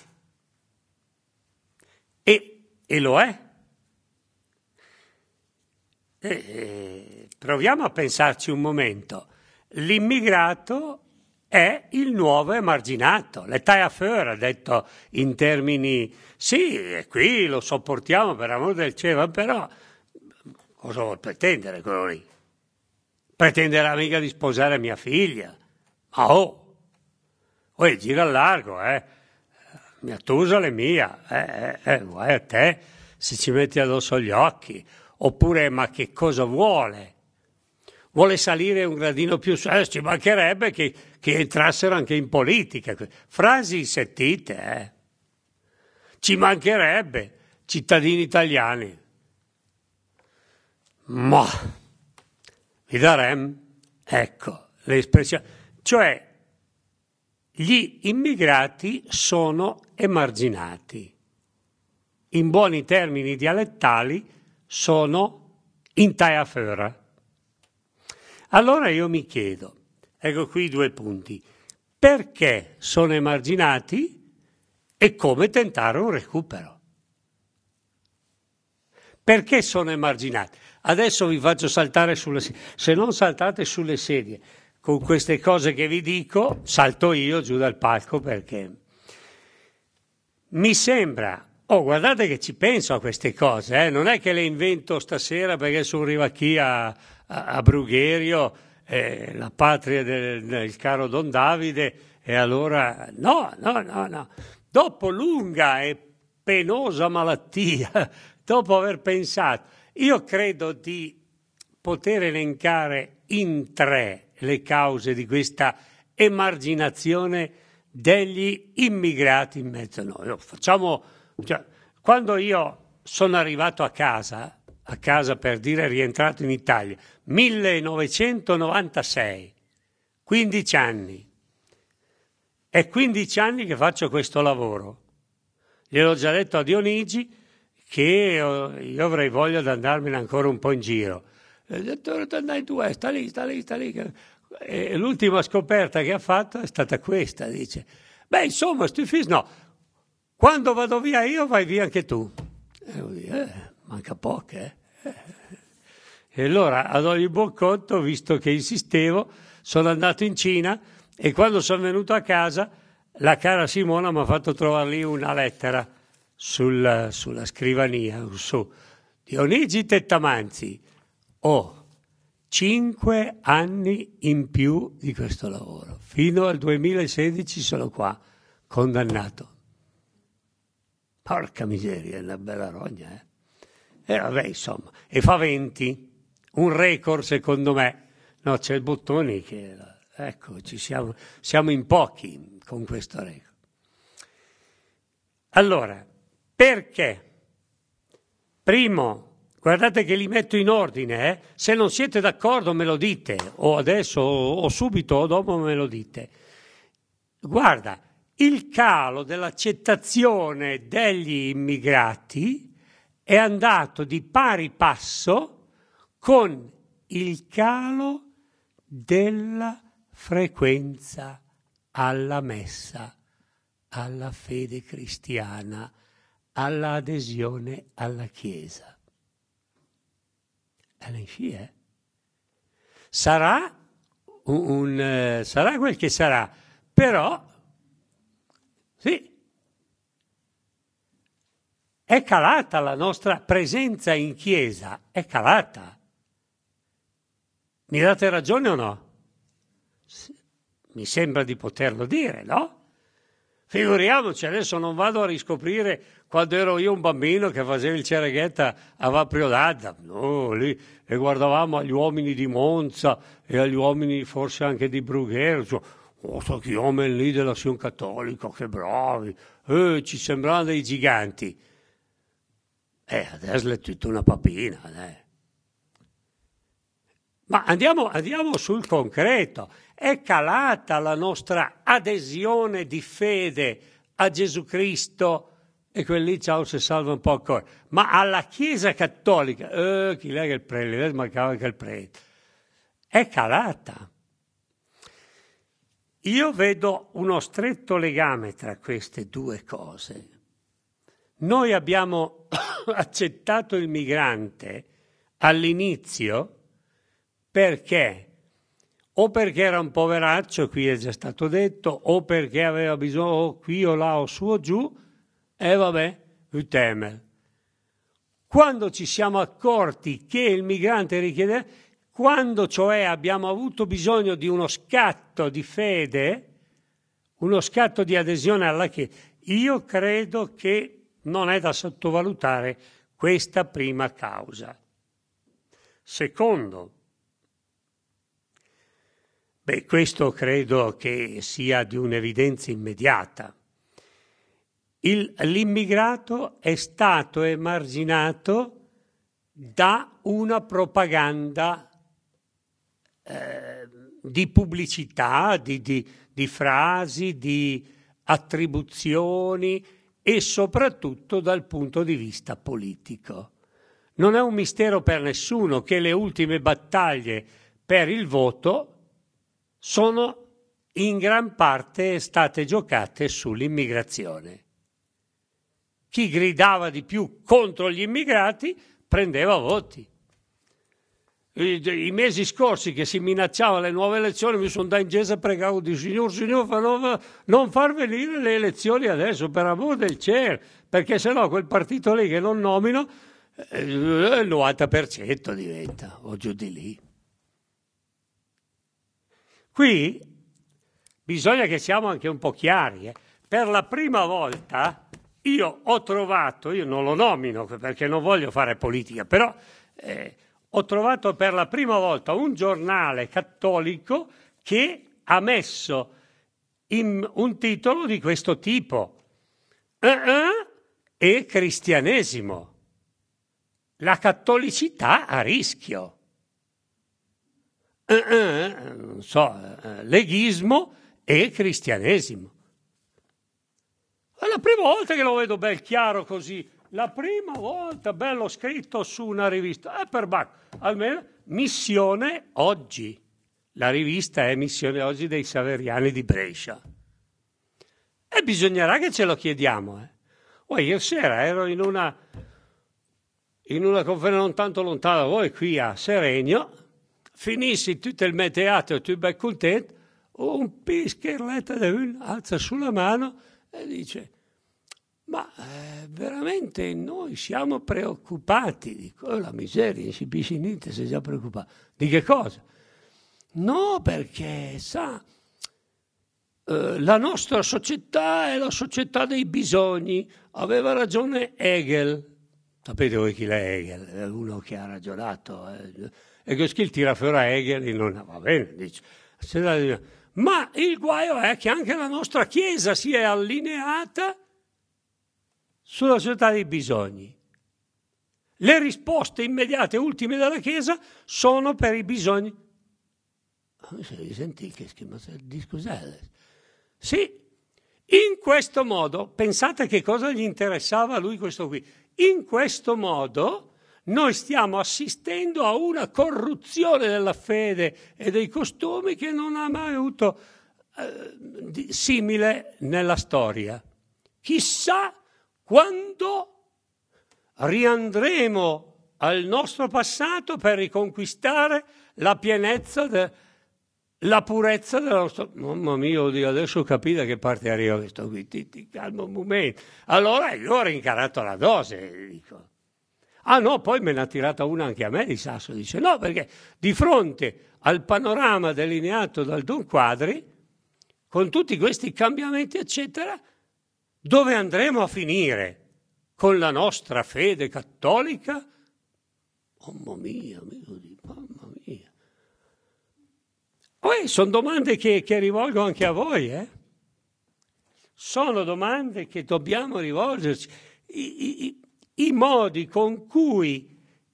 E lo è. Proviamo a pensarci un momento. L'immigrato è il nuovo emarginato. L'État-à-feu ha detto in termini, sì, qui lo sopportiamo per amor del cielo, però cosa vuol pretendere quello lì? Pretenderà mica di sposare mia figlia? Ma gira al largo, mia Tusala è mia, guai a te se ci metti addosso gli occhi. Oppure, ma che cosa vuole? Vuole salire un gradino più su, ci mancherebbe che entrassero anche in politica. Frasi sentite, Ci mancherebbe, cittadini italiani. Ma vi darem, ecco, l'espressione. Cioè, gli immigrati sono emarginati. In buoni termini dialettali, sono inte a föra. Allora io mi chiedo, ecco qui 2 punti, perché sono emarginati e come tentare un recupero? Perché sono emarginati? Adesso vi faccio saltare sulle sedie. Se non saltate sulle sedie con queste cose che vi dico, salto io giù dal palco, perché mi sembra, guardate che ci penso a queste cose, non è che le invento stasera perché sono arrivato qui a Brugherio, la patria del caro Don Davide, e allora no. Dopo lunga e penosa malattia, dopo aver pensato, io credo di poter elencare in 3 le cause di questa emarginazione degli immigrati in mezzo a noi. Quando io sono arrivato a casa per dire rientrato in Italia, 1996, 15 anni. È 15 anni che faccio questo lavoro. Gliel'ho già detto a Dionigi che io avrei voglia di andarmene ancora un po' in giro. Dai tu, sta lì. E l'ultima scoperta che ha fatto è stata questa, dice, insomma, no, quando vado via io vai via anche tu. Manca poco, E allora, ad ogni buon conto, visto che insistevo, sono andato in Cina e quando sono venuto a casa, la cara Simona mi ha fatto trovare lì una lettera sulla scrivania, su Dionigi Tettamanzi, 5 anni in più di questo lavoro, fino al 2016 sono qua, condannato. Porca miseria, è una bella rogna, E vabbè, insomma, e fa 20, un record secondo me. No, c'è il Bottoni che, ecco, siamo in pochi con questo record. Allora, perché? Primo, guardate che li metto in ordine, Se non siete d'accordo me lo dite, o adesso, o subito, o dopo me lo dite. Guarda, il calo dell'accettazione degli immigrati è andato di pari passo con il calo della frequenza alla messa, alla fede cristiana, all'adesione alla Chiesa. Sarà sarà quel che sarà, però sì, è calata la nostra presenza in Chiesa, è calata. Mi date ragione o no? Mi sembra di poterlo dire, no? Figuriamoci, adesso non vado a riscoprire quando ero io un bambino che facevo il cereghetta a Vapriodazza, no, lì, e guardavamo agli uomini di Monza e agli uomini forse anche di Brugherio, so che uomini lì dell'azione cattolica, che bravi, ci sembravano dei giganti. Adesso è tutta una papina, Ma andiamo sul concreto. È calata la nostra adesione di fede a Gesù Cristo, e quelli ciao se salva un po' ancora, ma alla Chiesa Cattolica, chi lega il prete, mancava anche il prete, è calata. Io vedo uno stretto legame tra queste 2 cose. Noi abbiamo accettato il migrante all'inizio perché era un poveraccio, qui è già stato detto, o perché aveva bisogno qui o là o su o giù, e vabbè, utemel. Quando ci siamo accorti che il migrante richiede, quando cioè abbiamo avuto bisogno di uno scatto di fede, uno scatto di adesione alla Chiesa, io credo che non è da sottovalutare questa prima causa. Secondo, questo credo che sia di un'evidenza immediata. L'immigrato è stato emarginato da una propaganda di pubblicità, di frasi, di attribuzioni e soprattutto dal punto di vista politico. Non è un mistero per nessuno che le ultime battaglie per il voto sono in gran parte state giocate sull'immigrazione. Chi gridava di più contro gli immigrati prendeva voti. I mesi scorsi che si minacciava le nuove elezioni, mi sono andato in chiesa e pregavo di signor, non far venire le elezioni adesso, per amor del cielo, perché sennò quel partito lì che non nomino il 90% diventa, o giù di lì. Qui bisogna che siamo anche un po' chiari. Per la prima volta io ho trovato, io non lo nomino perché non voglio fare politica, però ho trovato per la prima volta un giornale cattolico che ha messo un titolo di questo tipo: e cristianesimo. La cattolicità a rischio. Non so, leghismo e cristianesimo. È la prima volta che lo vedo bel chiaro così. La prima volta, bello scritto su una rivista. Per Bacco, almeno Missione Oggi. La rivista è Missione Oggi dei Saveriani di Brescia. E bisognerà che ce lo chiediamo. Ieri sera ero in una conferenza non tanto lontana da voi, qui a Seregno, finissi tutto il mio teatro, tu ben contento, un pischerletto da uno alza sulla mano e dice: ma veramente noi siamo preoccupati. Dico: la miseria, non si capisce niente, sei già preoccupato. Di che cosa? No, perché sa, la nostra società è la società dei bisogni. Aveva ragione Hegel. Sapete voi chi è Hegel? È uno che ha ragionato. E che tira fuori a Hegel e non va bene, dice. Ma il guaio è che anche la nostra Chiesa si è allineata sulla società dei bisogni. Le risposte immediate ultime della Chiesa sono per i bisogni. Senti che schema di scusate. Sì, in questo modo, pensate che cosa gli interessava a lui questo qui. In questo modo noi stiamo assistendo a una corruzione della fede e dei costumi che non ha mai avuto simile nella storia. Chissà quando riandremo al nostro passato per riconquistare la pienezza, la purezza della nostra... Mamma mia, oddio, adesso capite che parte arriva questo qui, ti calma un momento. Allora io ho rincarato la dose, dico. Ah no, poi me ne ha tirata una anche a me di Sasso, dice no, perché di fronte al panorama delineato dal Don Quadri, con tutti questi cambiamenti eccetera, dove andremo a finire con la nostra fede cattolica? Mamma mia, mamma mia. Poi sono domande che rivolgo anche a voi, Sono domande che dobbiamo rivolgerci. I modi con cui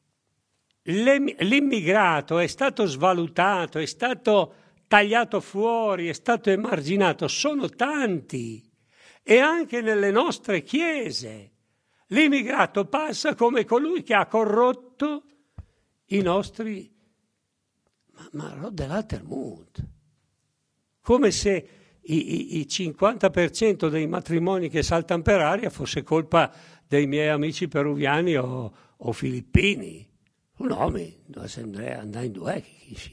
l'immigrato è stato svalutato, è stato tagliato fuori, è stato emarginato, sono tanti. E anche nelle nostre chiese l'immigrato passa come colui che ha corrotto i nostri... Ma dell'Altermut. Come se i 50% dei matrimoni che saltano per aria fosse colpa dei miei amici peruviani o filippini. No, andare in due.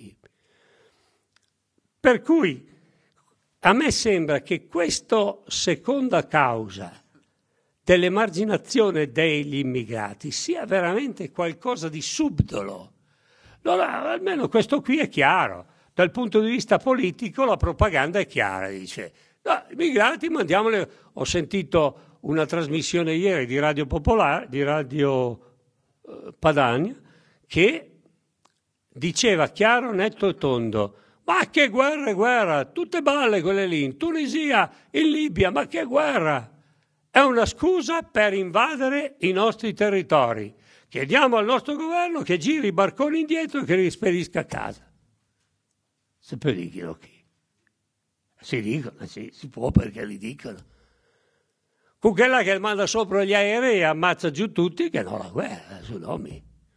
Per cui a me sembra che questa seconda causa dell'emarginazione degli immigrati sia veramente qualcosa di subdolo. Allora, almeno questo qui è chiaro. Dal punto di vista politico la propaganda è chiara, dice no, immigrati mandiamoli. Ho sentito una trasmissione ieri di Radio Popolare, di Radio Padania, che diceva chiaro, netto e tondo: ma che guerra, tutte balle quelle lì, in Tunisia, in Libia, ma che guerra? È una scusa per invadere i nostri territori. Chiediamo al nostro governo che giri i barconi indietro e che li spedisca a casa. Se poi dicono chi? Si dicono, sì, si può perché li dicono. Con quella che manda sopra gli aerei e ammazza giù tutti, che non la guerra, su nomi.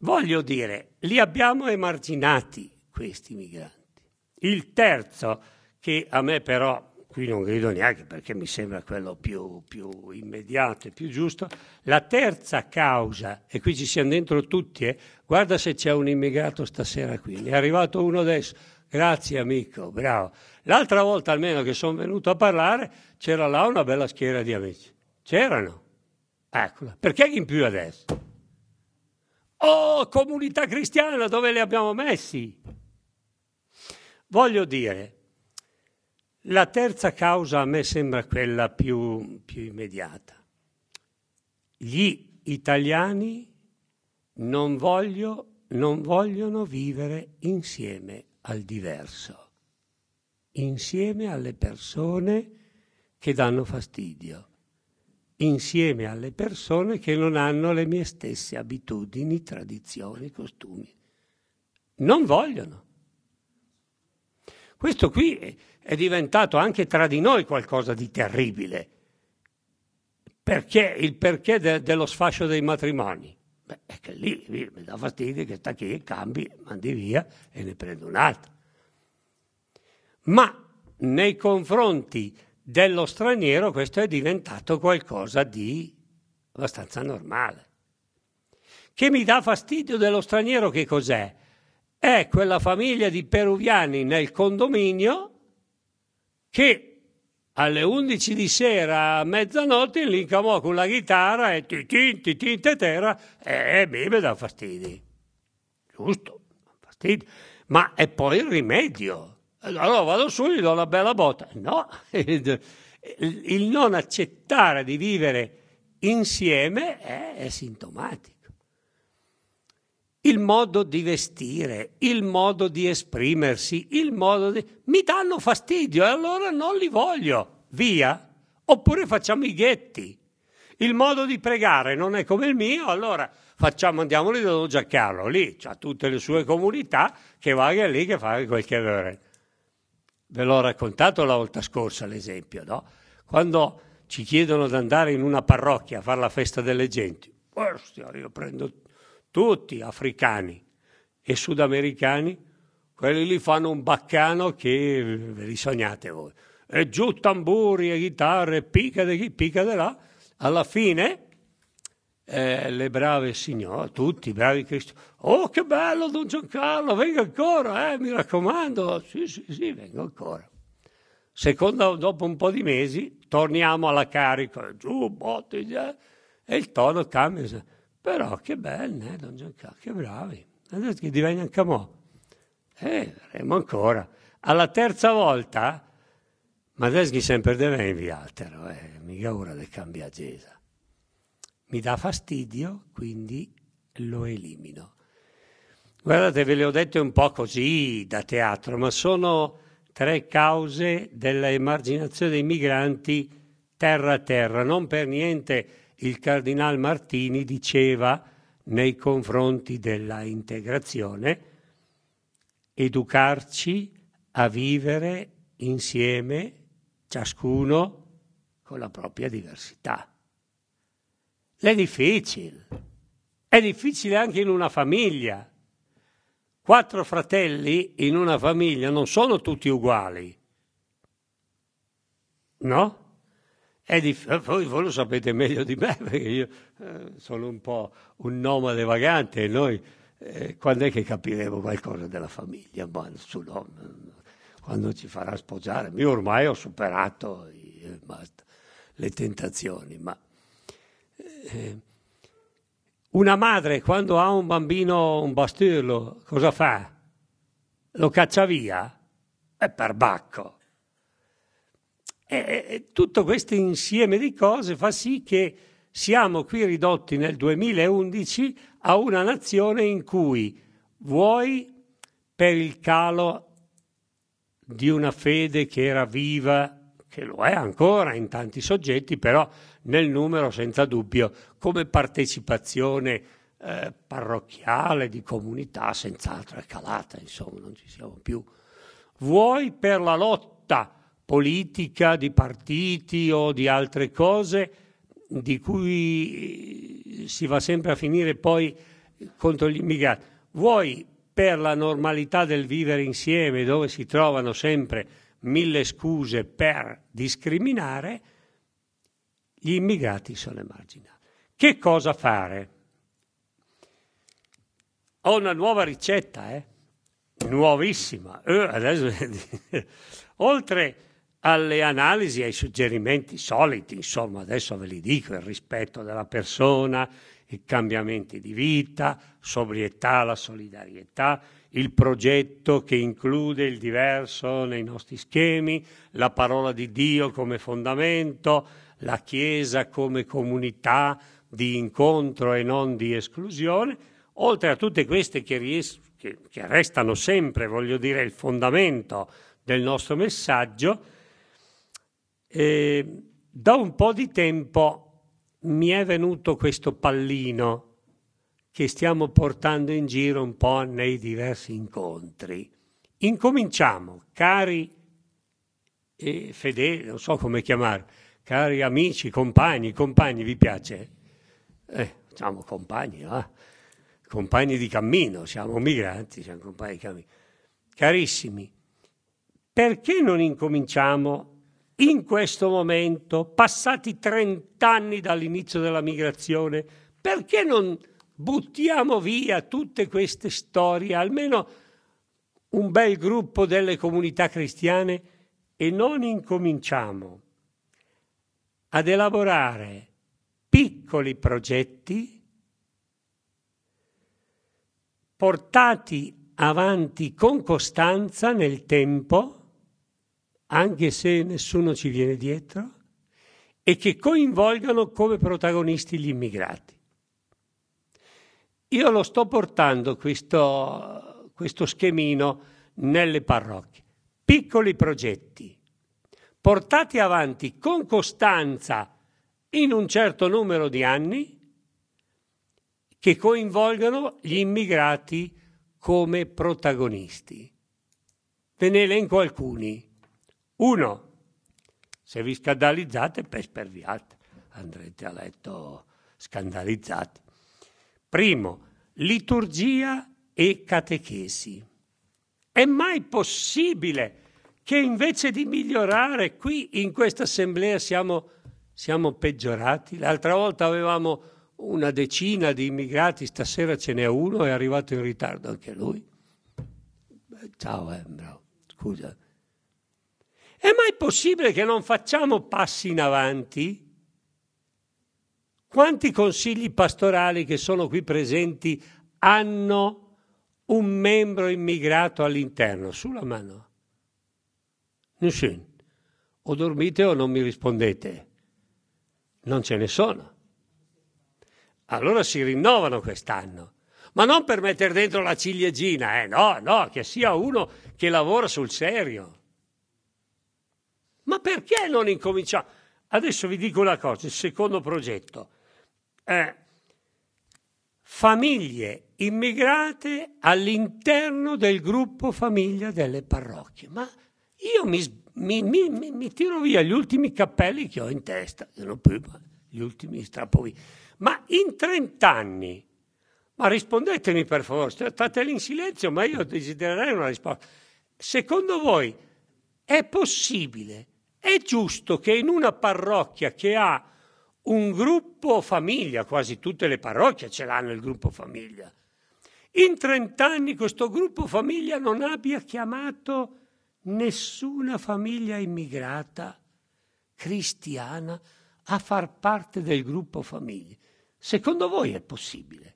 Voglio dire, li abbiamo emarginati questi migranti. Il terzo, che a me però, qui non grido neanche perché mi sembra quello più immediato e più giusto, la terza causa, e qui ci siamo dentro tutti, guarda se c'è un immigrato stasera qui, ne è arrivato uno adesso, grazie amico, bravo. L'altra volta almeno che sono venuto a parlare c'era là una bella schiera di amici, c'erano, eccola, perché in più adesso? Oh, comunità cristiana, dove li abbiamo messi? Voglio dire, la terza causa a me sembra quella più immediata. Gli italiani non vogliono vivere insieme al diverso, insieme alle persone che danno fastidio, insieme alle persone che non hanno le mie stesse abitudini, tradizioni, costumi. Non vogliono. Questo qui è diventato anche tra di noi qualcosa di terribile. Perché? Il perché dello sfascio dei matrimoni? Beh, è che lì mi dà fastidio che sta qui, cambi, mandi via e ne prendo un altro. Ma nei confronti dello straniero questo è diventato qualcosa di abbastanza normale. Che mi dà fastidio dello straniero che cos'è? È quella famiglia di peruviani nel condominio che alle 11 di sera a mezzanotte lì incamò con la chitarra e tetera e mi dà fastidio. Giusto, fastidio. Ma è poi il rimedio. Allora vado su e gli do una bella botta. No, il non accettare di vivere insieme è sintomatico. Il modo di vestire, il modo di esprimersi, mi danno fastidio e allora non li voglio, via. Oppure facciamo i ghetti. Il modo di pregare non è come il mio, allora andiamoli da Don Giancarlo, lì c'ha tutte le sue comunità, che vada lì che fa quel che vuole. Ve l'ho raccontato la volta scorsa l'esempio, no? Quando ci chiedono di andare in una parrocchia a fare la festa delle genti, io prendo tutti africani e sudamericani, quelli lì fanno un baccano che ve li sognate voi. E giù tamburi e chitarre, picca di qui, picca di là. Alla fine le brave signore, tutti i bravi cristiani, oh che bello Don Giancarlo, venga ancora, mi raccomando, sì, vengo ancora. Dopo un po' di mesi torniamo alla carica, giù, botti, e il tono cambia. Però che bello, Don Giancarlo, che bravi. Adesso che diventa anche mo'. Verremo ancora. Alla terza volta, ma adesso che sempre deve inviartelo, mica ora di cambiare Gesa. Mi dà fastidio, quindi lo elimino. Guardate, ve le ho dette un po' così da teatro, ma sono 3 cause dell'emarginazione dei migranti terra a terra. Non per niente il Cardinal Martini diceva nei confronti della integrazione: educarci a vivere insieme, ciascuno con la propria diversità. È difficile anche in una famiglia. 4 fratelli in una famiglia non sono tutti uguali, no? Voi lo sapete meglio di me, perché io sono un po' un nomade vagante e noi quando è che capiremo qualcosa della famiglia? Quando ci farà sposare? Io ormai ho superato le tentazioni, ma una madre quando ha un bambino, un bastirlo, cosa fa? Lo caccia via? È perbacco. E tutto questo insieme di cose fa sì che siamo qui ridotti nel 2011 a una nazione in cui, vuoi per il calo di una fede che era viva, che lo è ancora in tanti soggetti, però nel numero senza dubbio, come partecipazione parrocchiale, di comunità, senz'altro è calata, insomma, non ci siamo più. Vuoi per la lotta politica di partiti o di altre cose, di cui si va sempre a finire poi contro gli immigrati, vuoi per la normalità del vivere insieme, dove si trovano sempre 1000 scuse per discriminare, gli immigrati sono emarginati. Che cosa fare? Ho una nuova ricetta, nuovissima. Adesso, oltre alle analisi e ai suggerimenti soliti, insomma, adesso ve li dico: il rispetto della persona, i cambiamenti di vita, sobrietà, la solidarietà, il progetto che include il diverso nei nostri schemi, la parola di Dio come fondamento, la Chiesa come comunità di incontro e non di esclusione, oltre a tutte queste che restano sempre, voglio dire, il fondamento del nostro messaggio. Da un po' di tempo mi è venuto questo pallino che stiamo portando in giro un po' nei diversi incontri. Incominciamo, cari e fedeli, non so come chiamare, cari amici, compagni, vi piace? Siamo compagni, compagni di cammino, siamo migranti, siamo compagni di cammino. Carissimi, perché non incominciamo in questo momento, passati 30 anni dall'inizio della migrazione, perché non buttiamo via tutte queste storie, almeno un bel gruppo delle comunità cristiane, e non incominciamo ad elaborare piccoli progetti portati avanti con costanza nel tempo, anche se nessuno ci viene dietro, e che coinvolgano come protagonisti gli immigrati. Io lo sto portando questo schemino nelle parrocchie. Piccoli progetti portati avanti con costanza in un certo numero di anni, che coinvolgano gli immigrati come protagonisti. Ve ne elenco alcuni. 1. Se vi scandalizzate, sperviate, andrete a letto scandalizzati. Primo, liturgia e catechesi. È mai possibile che invece di migliorare qui in questa assemblea siamo peggiorati? L'altra volta avevamo una decina di immigrati, stasera ce n'è uno, è arrivato in ritardo anche lui. Ciao, bravo, scusa. È mai possibile che non facciamo passi in avanti? Quanti consigli pastorali che sono qui presenti hanno un membro immigrato all'interno? Sulla mano. Nessuno. O dormite o non mi rispondete. Non ce ne sono. Allora si rinnovano quest'anno. Ma non per mettere dentro la ciliegina, no, che sia uno che lavora sul serio. Ma perché non incominciamo? Adesso vi dico una cosa, il secondo progetto. Famiglie immigrate all'interno del gruppo famiglia delle parrocchie. Ma io mi tiro via gli ultimi cappelli che ho in testa, non più, ma gli ultimi strappo via. Ma in 30 anni, ma rispondetemi per favore, state lì in silenzio, ma io desidererei una risposta. Secondo voi è possibile, è giusto che in una parrocchia che ha un gruppo famiglia, quasi tutte le parrocchie ce l'hanno il gruppo famiglia, in 30 anni questo gruppo famiglia non abbia chiamato nessuna famiglia immigrata cristiana a far parte del gruppo famiglia? Secondo voi è possibile?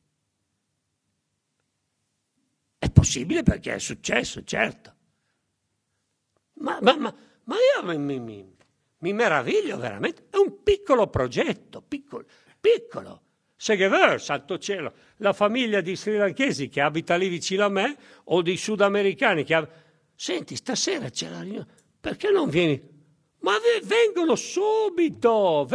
È possibile perché è successo, certo. Ma io mi meraviglio veramente. È un piccolo progetto, piccolo. Seghever, santo cielo, la famiglia di srilanchesi che abita lì vicino a me o di sudamericani che senti, stasera c'è la riunione, perché non vieni? Ma vengono subito.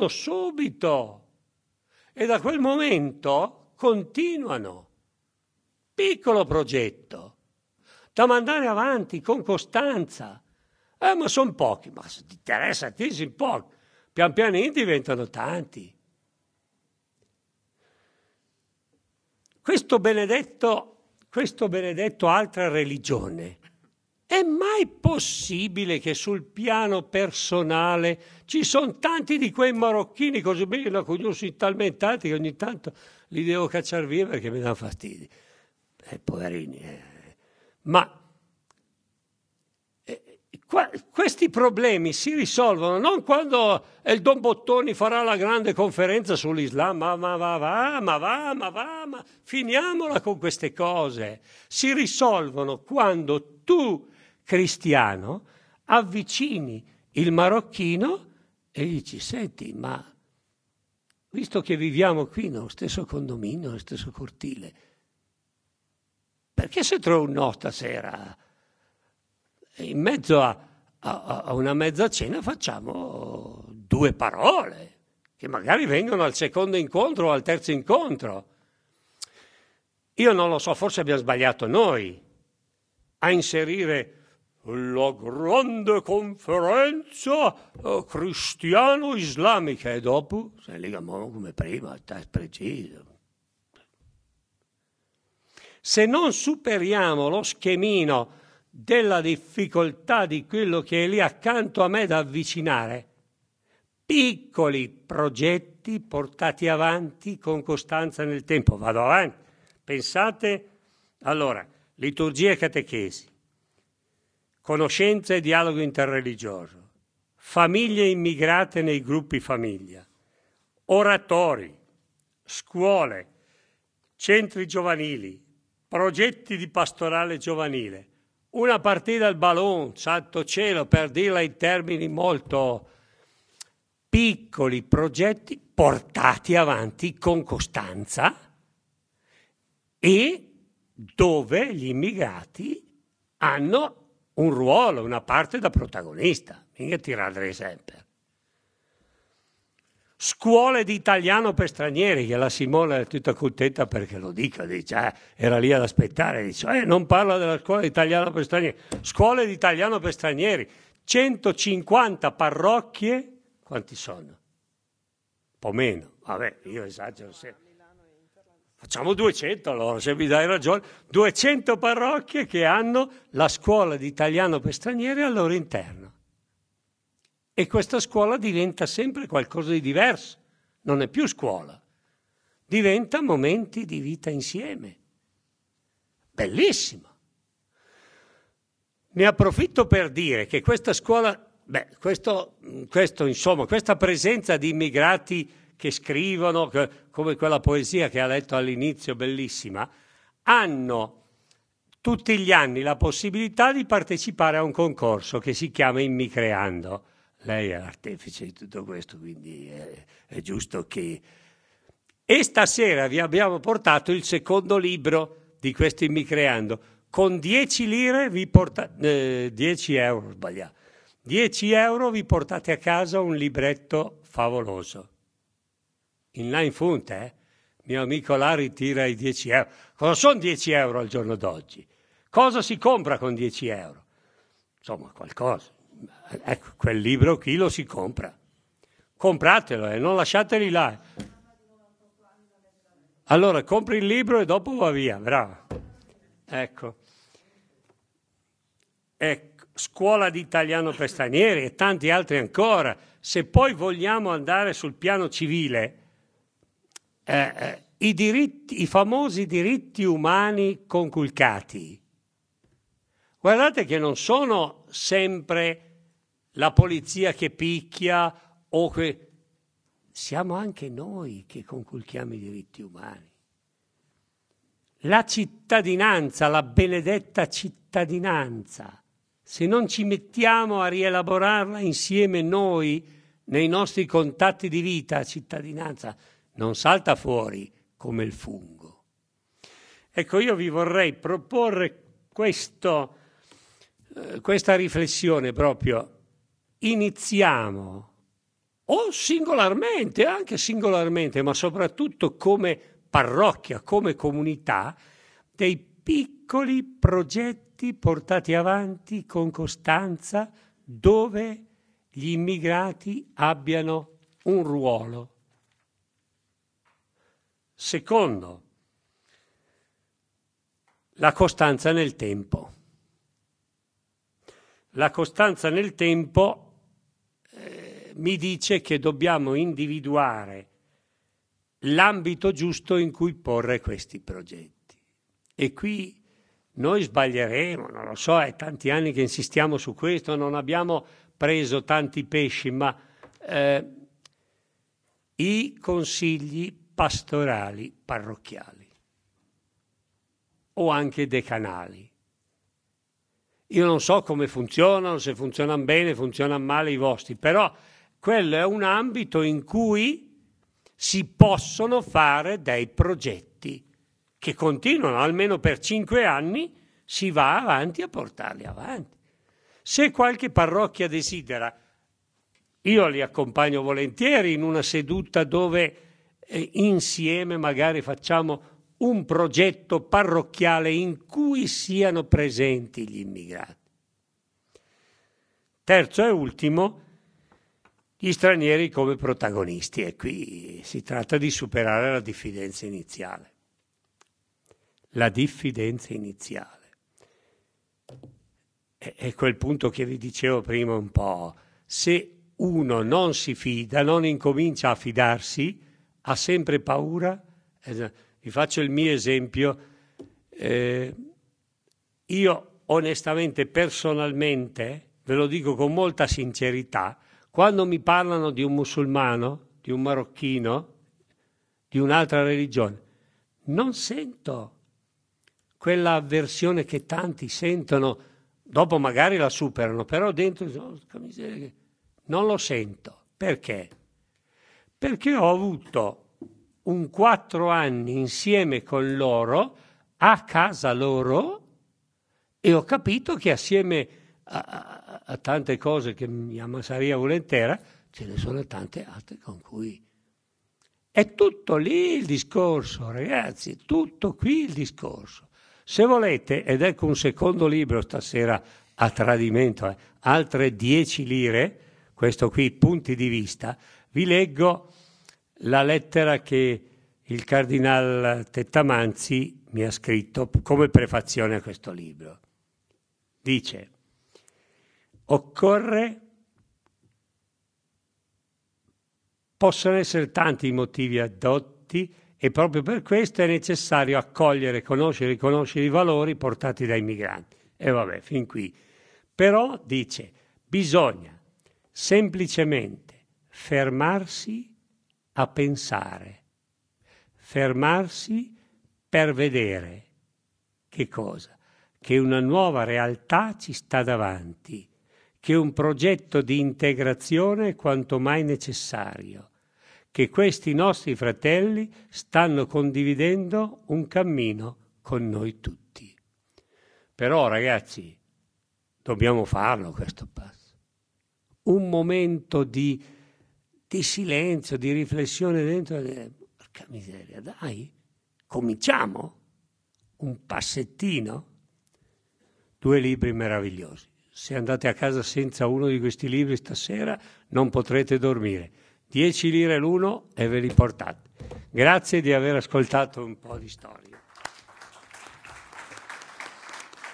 E da quel momento continuano. Piccolo progetto, da mandare avanti con costanza. Ma sono pochi, ma se ti interessa, ti sono pochi. Pian pianino diventano tanti. questo benedetto altra religione. È mai possibile che sul piano personale ci sono tanti di quei marocchini così bene, ne conosco talmente tanti che ogni tanto li devo cacciare via perché mi danno fastidio. Poverini. Ma questi problemi si risolvono non quando il Don Bottoni farà la grande conferenza sull'Islam, ma finiamola con queste cose. Si risolvono quando tu, cristiano, avvicini il marocchino e gli dici: senti, ma visto che viviamo qui nello stesso condominio, nello stesso cortile, perché se trovo un no stasera in mezzo a una mezza cena facciamo 2 parole che magari vengono al secondo incontro o al terzo incontro? Io non lo so, forse abbiamo sbagliato noi a inserire la grande conferenza cristiano-islamica e dopo se leghiamo come prima, è preciso. Se non superiamo lo schemino della difficoltà di quello che è lì accanto a me da avvicinare, piccoli progetti portati avanti con costanza nel tempo. Vado avanti. Pensate, allora, liturgia e catechesi, conoscenza e dialogo interreligioso, famiglie immigrate nei gruppi famiglia, oratori, scuole, centri giovanili, progetti di pastorale giovanile, una partita al ballon, santo cielo, per dirla in termini molto piccoli, progetti portati avanti con costanza e dove gli immigrati hanno un ruolo, una parte da protagonista, mica tirare sempre. Scuole di italiano per stranieri, che la Simona è tutta contenta perché lo dica, dice, era lì ad aspettare, dice, non parla della scuola di italiano per stranieri, scuole di italiano per stranieri, 150 parrocchie, quanti sono? Un po' meno, vabbè, io esagero sempre. Facciamo 200 allora, se mi dai ragione, 200 parrocchie che hanno la scuola di italiano per stranieri al loro interno. E questa scuola diventa sempre qualcosa di diverso, non è più scuola, diventa momenti di vita insieme. Bellissimo. Ne approfitto per dire che questa scuola, insomma, questa presenza di immigrati che scrivono, come quella poesia che ha letto all'inizio, bellissima, hanno tutti gli anni la possibilità di partecipare a un concorso che si chiama Immicreando. Lei è l'artefice di tutto questo, quindi è giusto che... E stasera vi abbiamo portato il secondo libro di questo Immicreando. Con 10 lire vi portate... 10 euro, sbagliato. 10 euro vi portate a casa un libretto favoloso. In là in fonte, mio amico là ritira i 10 euro. Cosa sono 10 euro al giorno d'oggi? Cosa si compra con 10 euro? Insomma, qualcosa. Ecco, quel libro qui lo si compra. Compratelo e non lasciateli là. Allora, compri il libro e dopo va via, bravo. Ecco. Scuola di italiano per stranieri e tanti altri ancora. Se poi vogliamo andare sul piano civile, i famosi diritti umani conculcati. Guardate che non sono sempre la polizia che picchia o che... Siamo anche noi che conculchiamo i diritti umani. La cittadinanza, la benedetta cittadinanza, se non ci mettiamo a rielaborarla insieme noi nei nostri contatti di vita, cittadinanza non salta fuori come il fungo. Ecco, io vi vorrei proporre questa riflessione proprio. Iniziamo, o singolarmente, anche singolarmente, ma soprattutto come parrocchia, come comunità, dei piccoli progetti portati avanti con costanza dove gli immigrati abbiano un ruolo. Secondo, la costanza nel tempo. La costanza nel tempo mi dice che dobbiamo individuare l'ambito giusto in cui porre questi progetti. E qui noi sbaglieremo, non lo so, è tanti anni che insistiamo su questo, non abbiamo preso tanti pesci, ma i consigli pastorali parrocchiali o anche decanali. Io non so come funzionano, se funzionano bene, funzionano male i vostri, però quello è un ambito in cui si possono fare dei progetti che continuano, almeno per 5 anni si va avanti a portarli avanti. Se qualche parrocchia desidera, io li accompagno volentieri in una seduta dove insieme magari facciamo un progetto parrocchiale in cui siano presenti gli immigrati. Terzo e ultimo, gli stranieri come protagonisti, e qui si tratta di superare la diffidenza iniziale. La diffidenza iniziale. È quel punto che vi dicevo prima un po'. Se uno non si fida, non incomincia a fidarsi, ha sempre paura. Vi faccio il mio esempio. Io onestamente, personalmente, ve lo dico con molta sincerità, quando mi parlano di un musulmano, di un marocchino, di un'altra religione, non sento quella avversione che tanti sentono, dopo magari la superano, però dentro non lo sento. Perché? Perché ho avuto un 4 anni insieme con loro, a casa loro, e ho capito che assieme a tante cose che mi ammassaria volentieri, ce ne sono tante altre con cui... È tutto lì il discorso, ragazzi, tutto qui il discorso. Se volete, ed ecco un secondo libro stasera a tradimento, altre 10 lire, questo qui, punti di vista, vi leggo la lettera che il Cardinal Tettamanzi mi ha scritto come prefazione a questo libro. Dice: possono essere tanti i motivi addotti e proprio per questo è necessario accogliere, conoscere e riconoscere i valori portati dai migranti. E vabbè, fin qui. Però, dice, bisogna semplicemente fermarsi a pensare, fermarsi per vedere che cosa? Che una nuova realtà ci sta davanti, che un progetto di integrazione è quanto mai necessario, che questi nostri fratelli stanno condividendo un cammino con noi tutti. Però, ragazzi, dobbiamo farlo questo passo. Un momento di silenzio, di riflessione dentro, porca miseria, dai, cominciamo, un passettino. 2 libri meravigliosi. Se andate a casa senza uno di questi libri stasera non potrete dormire. 10 lire l'uno e ve li portate. Grazie di aver ascoltato un po' di storia.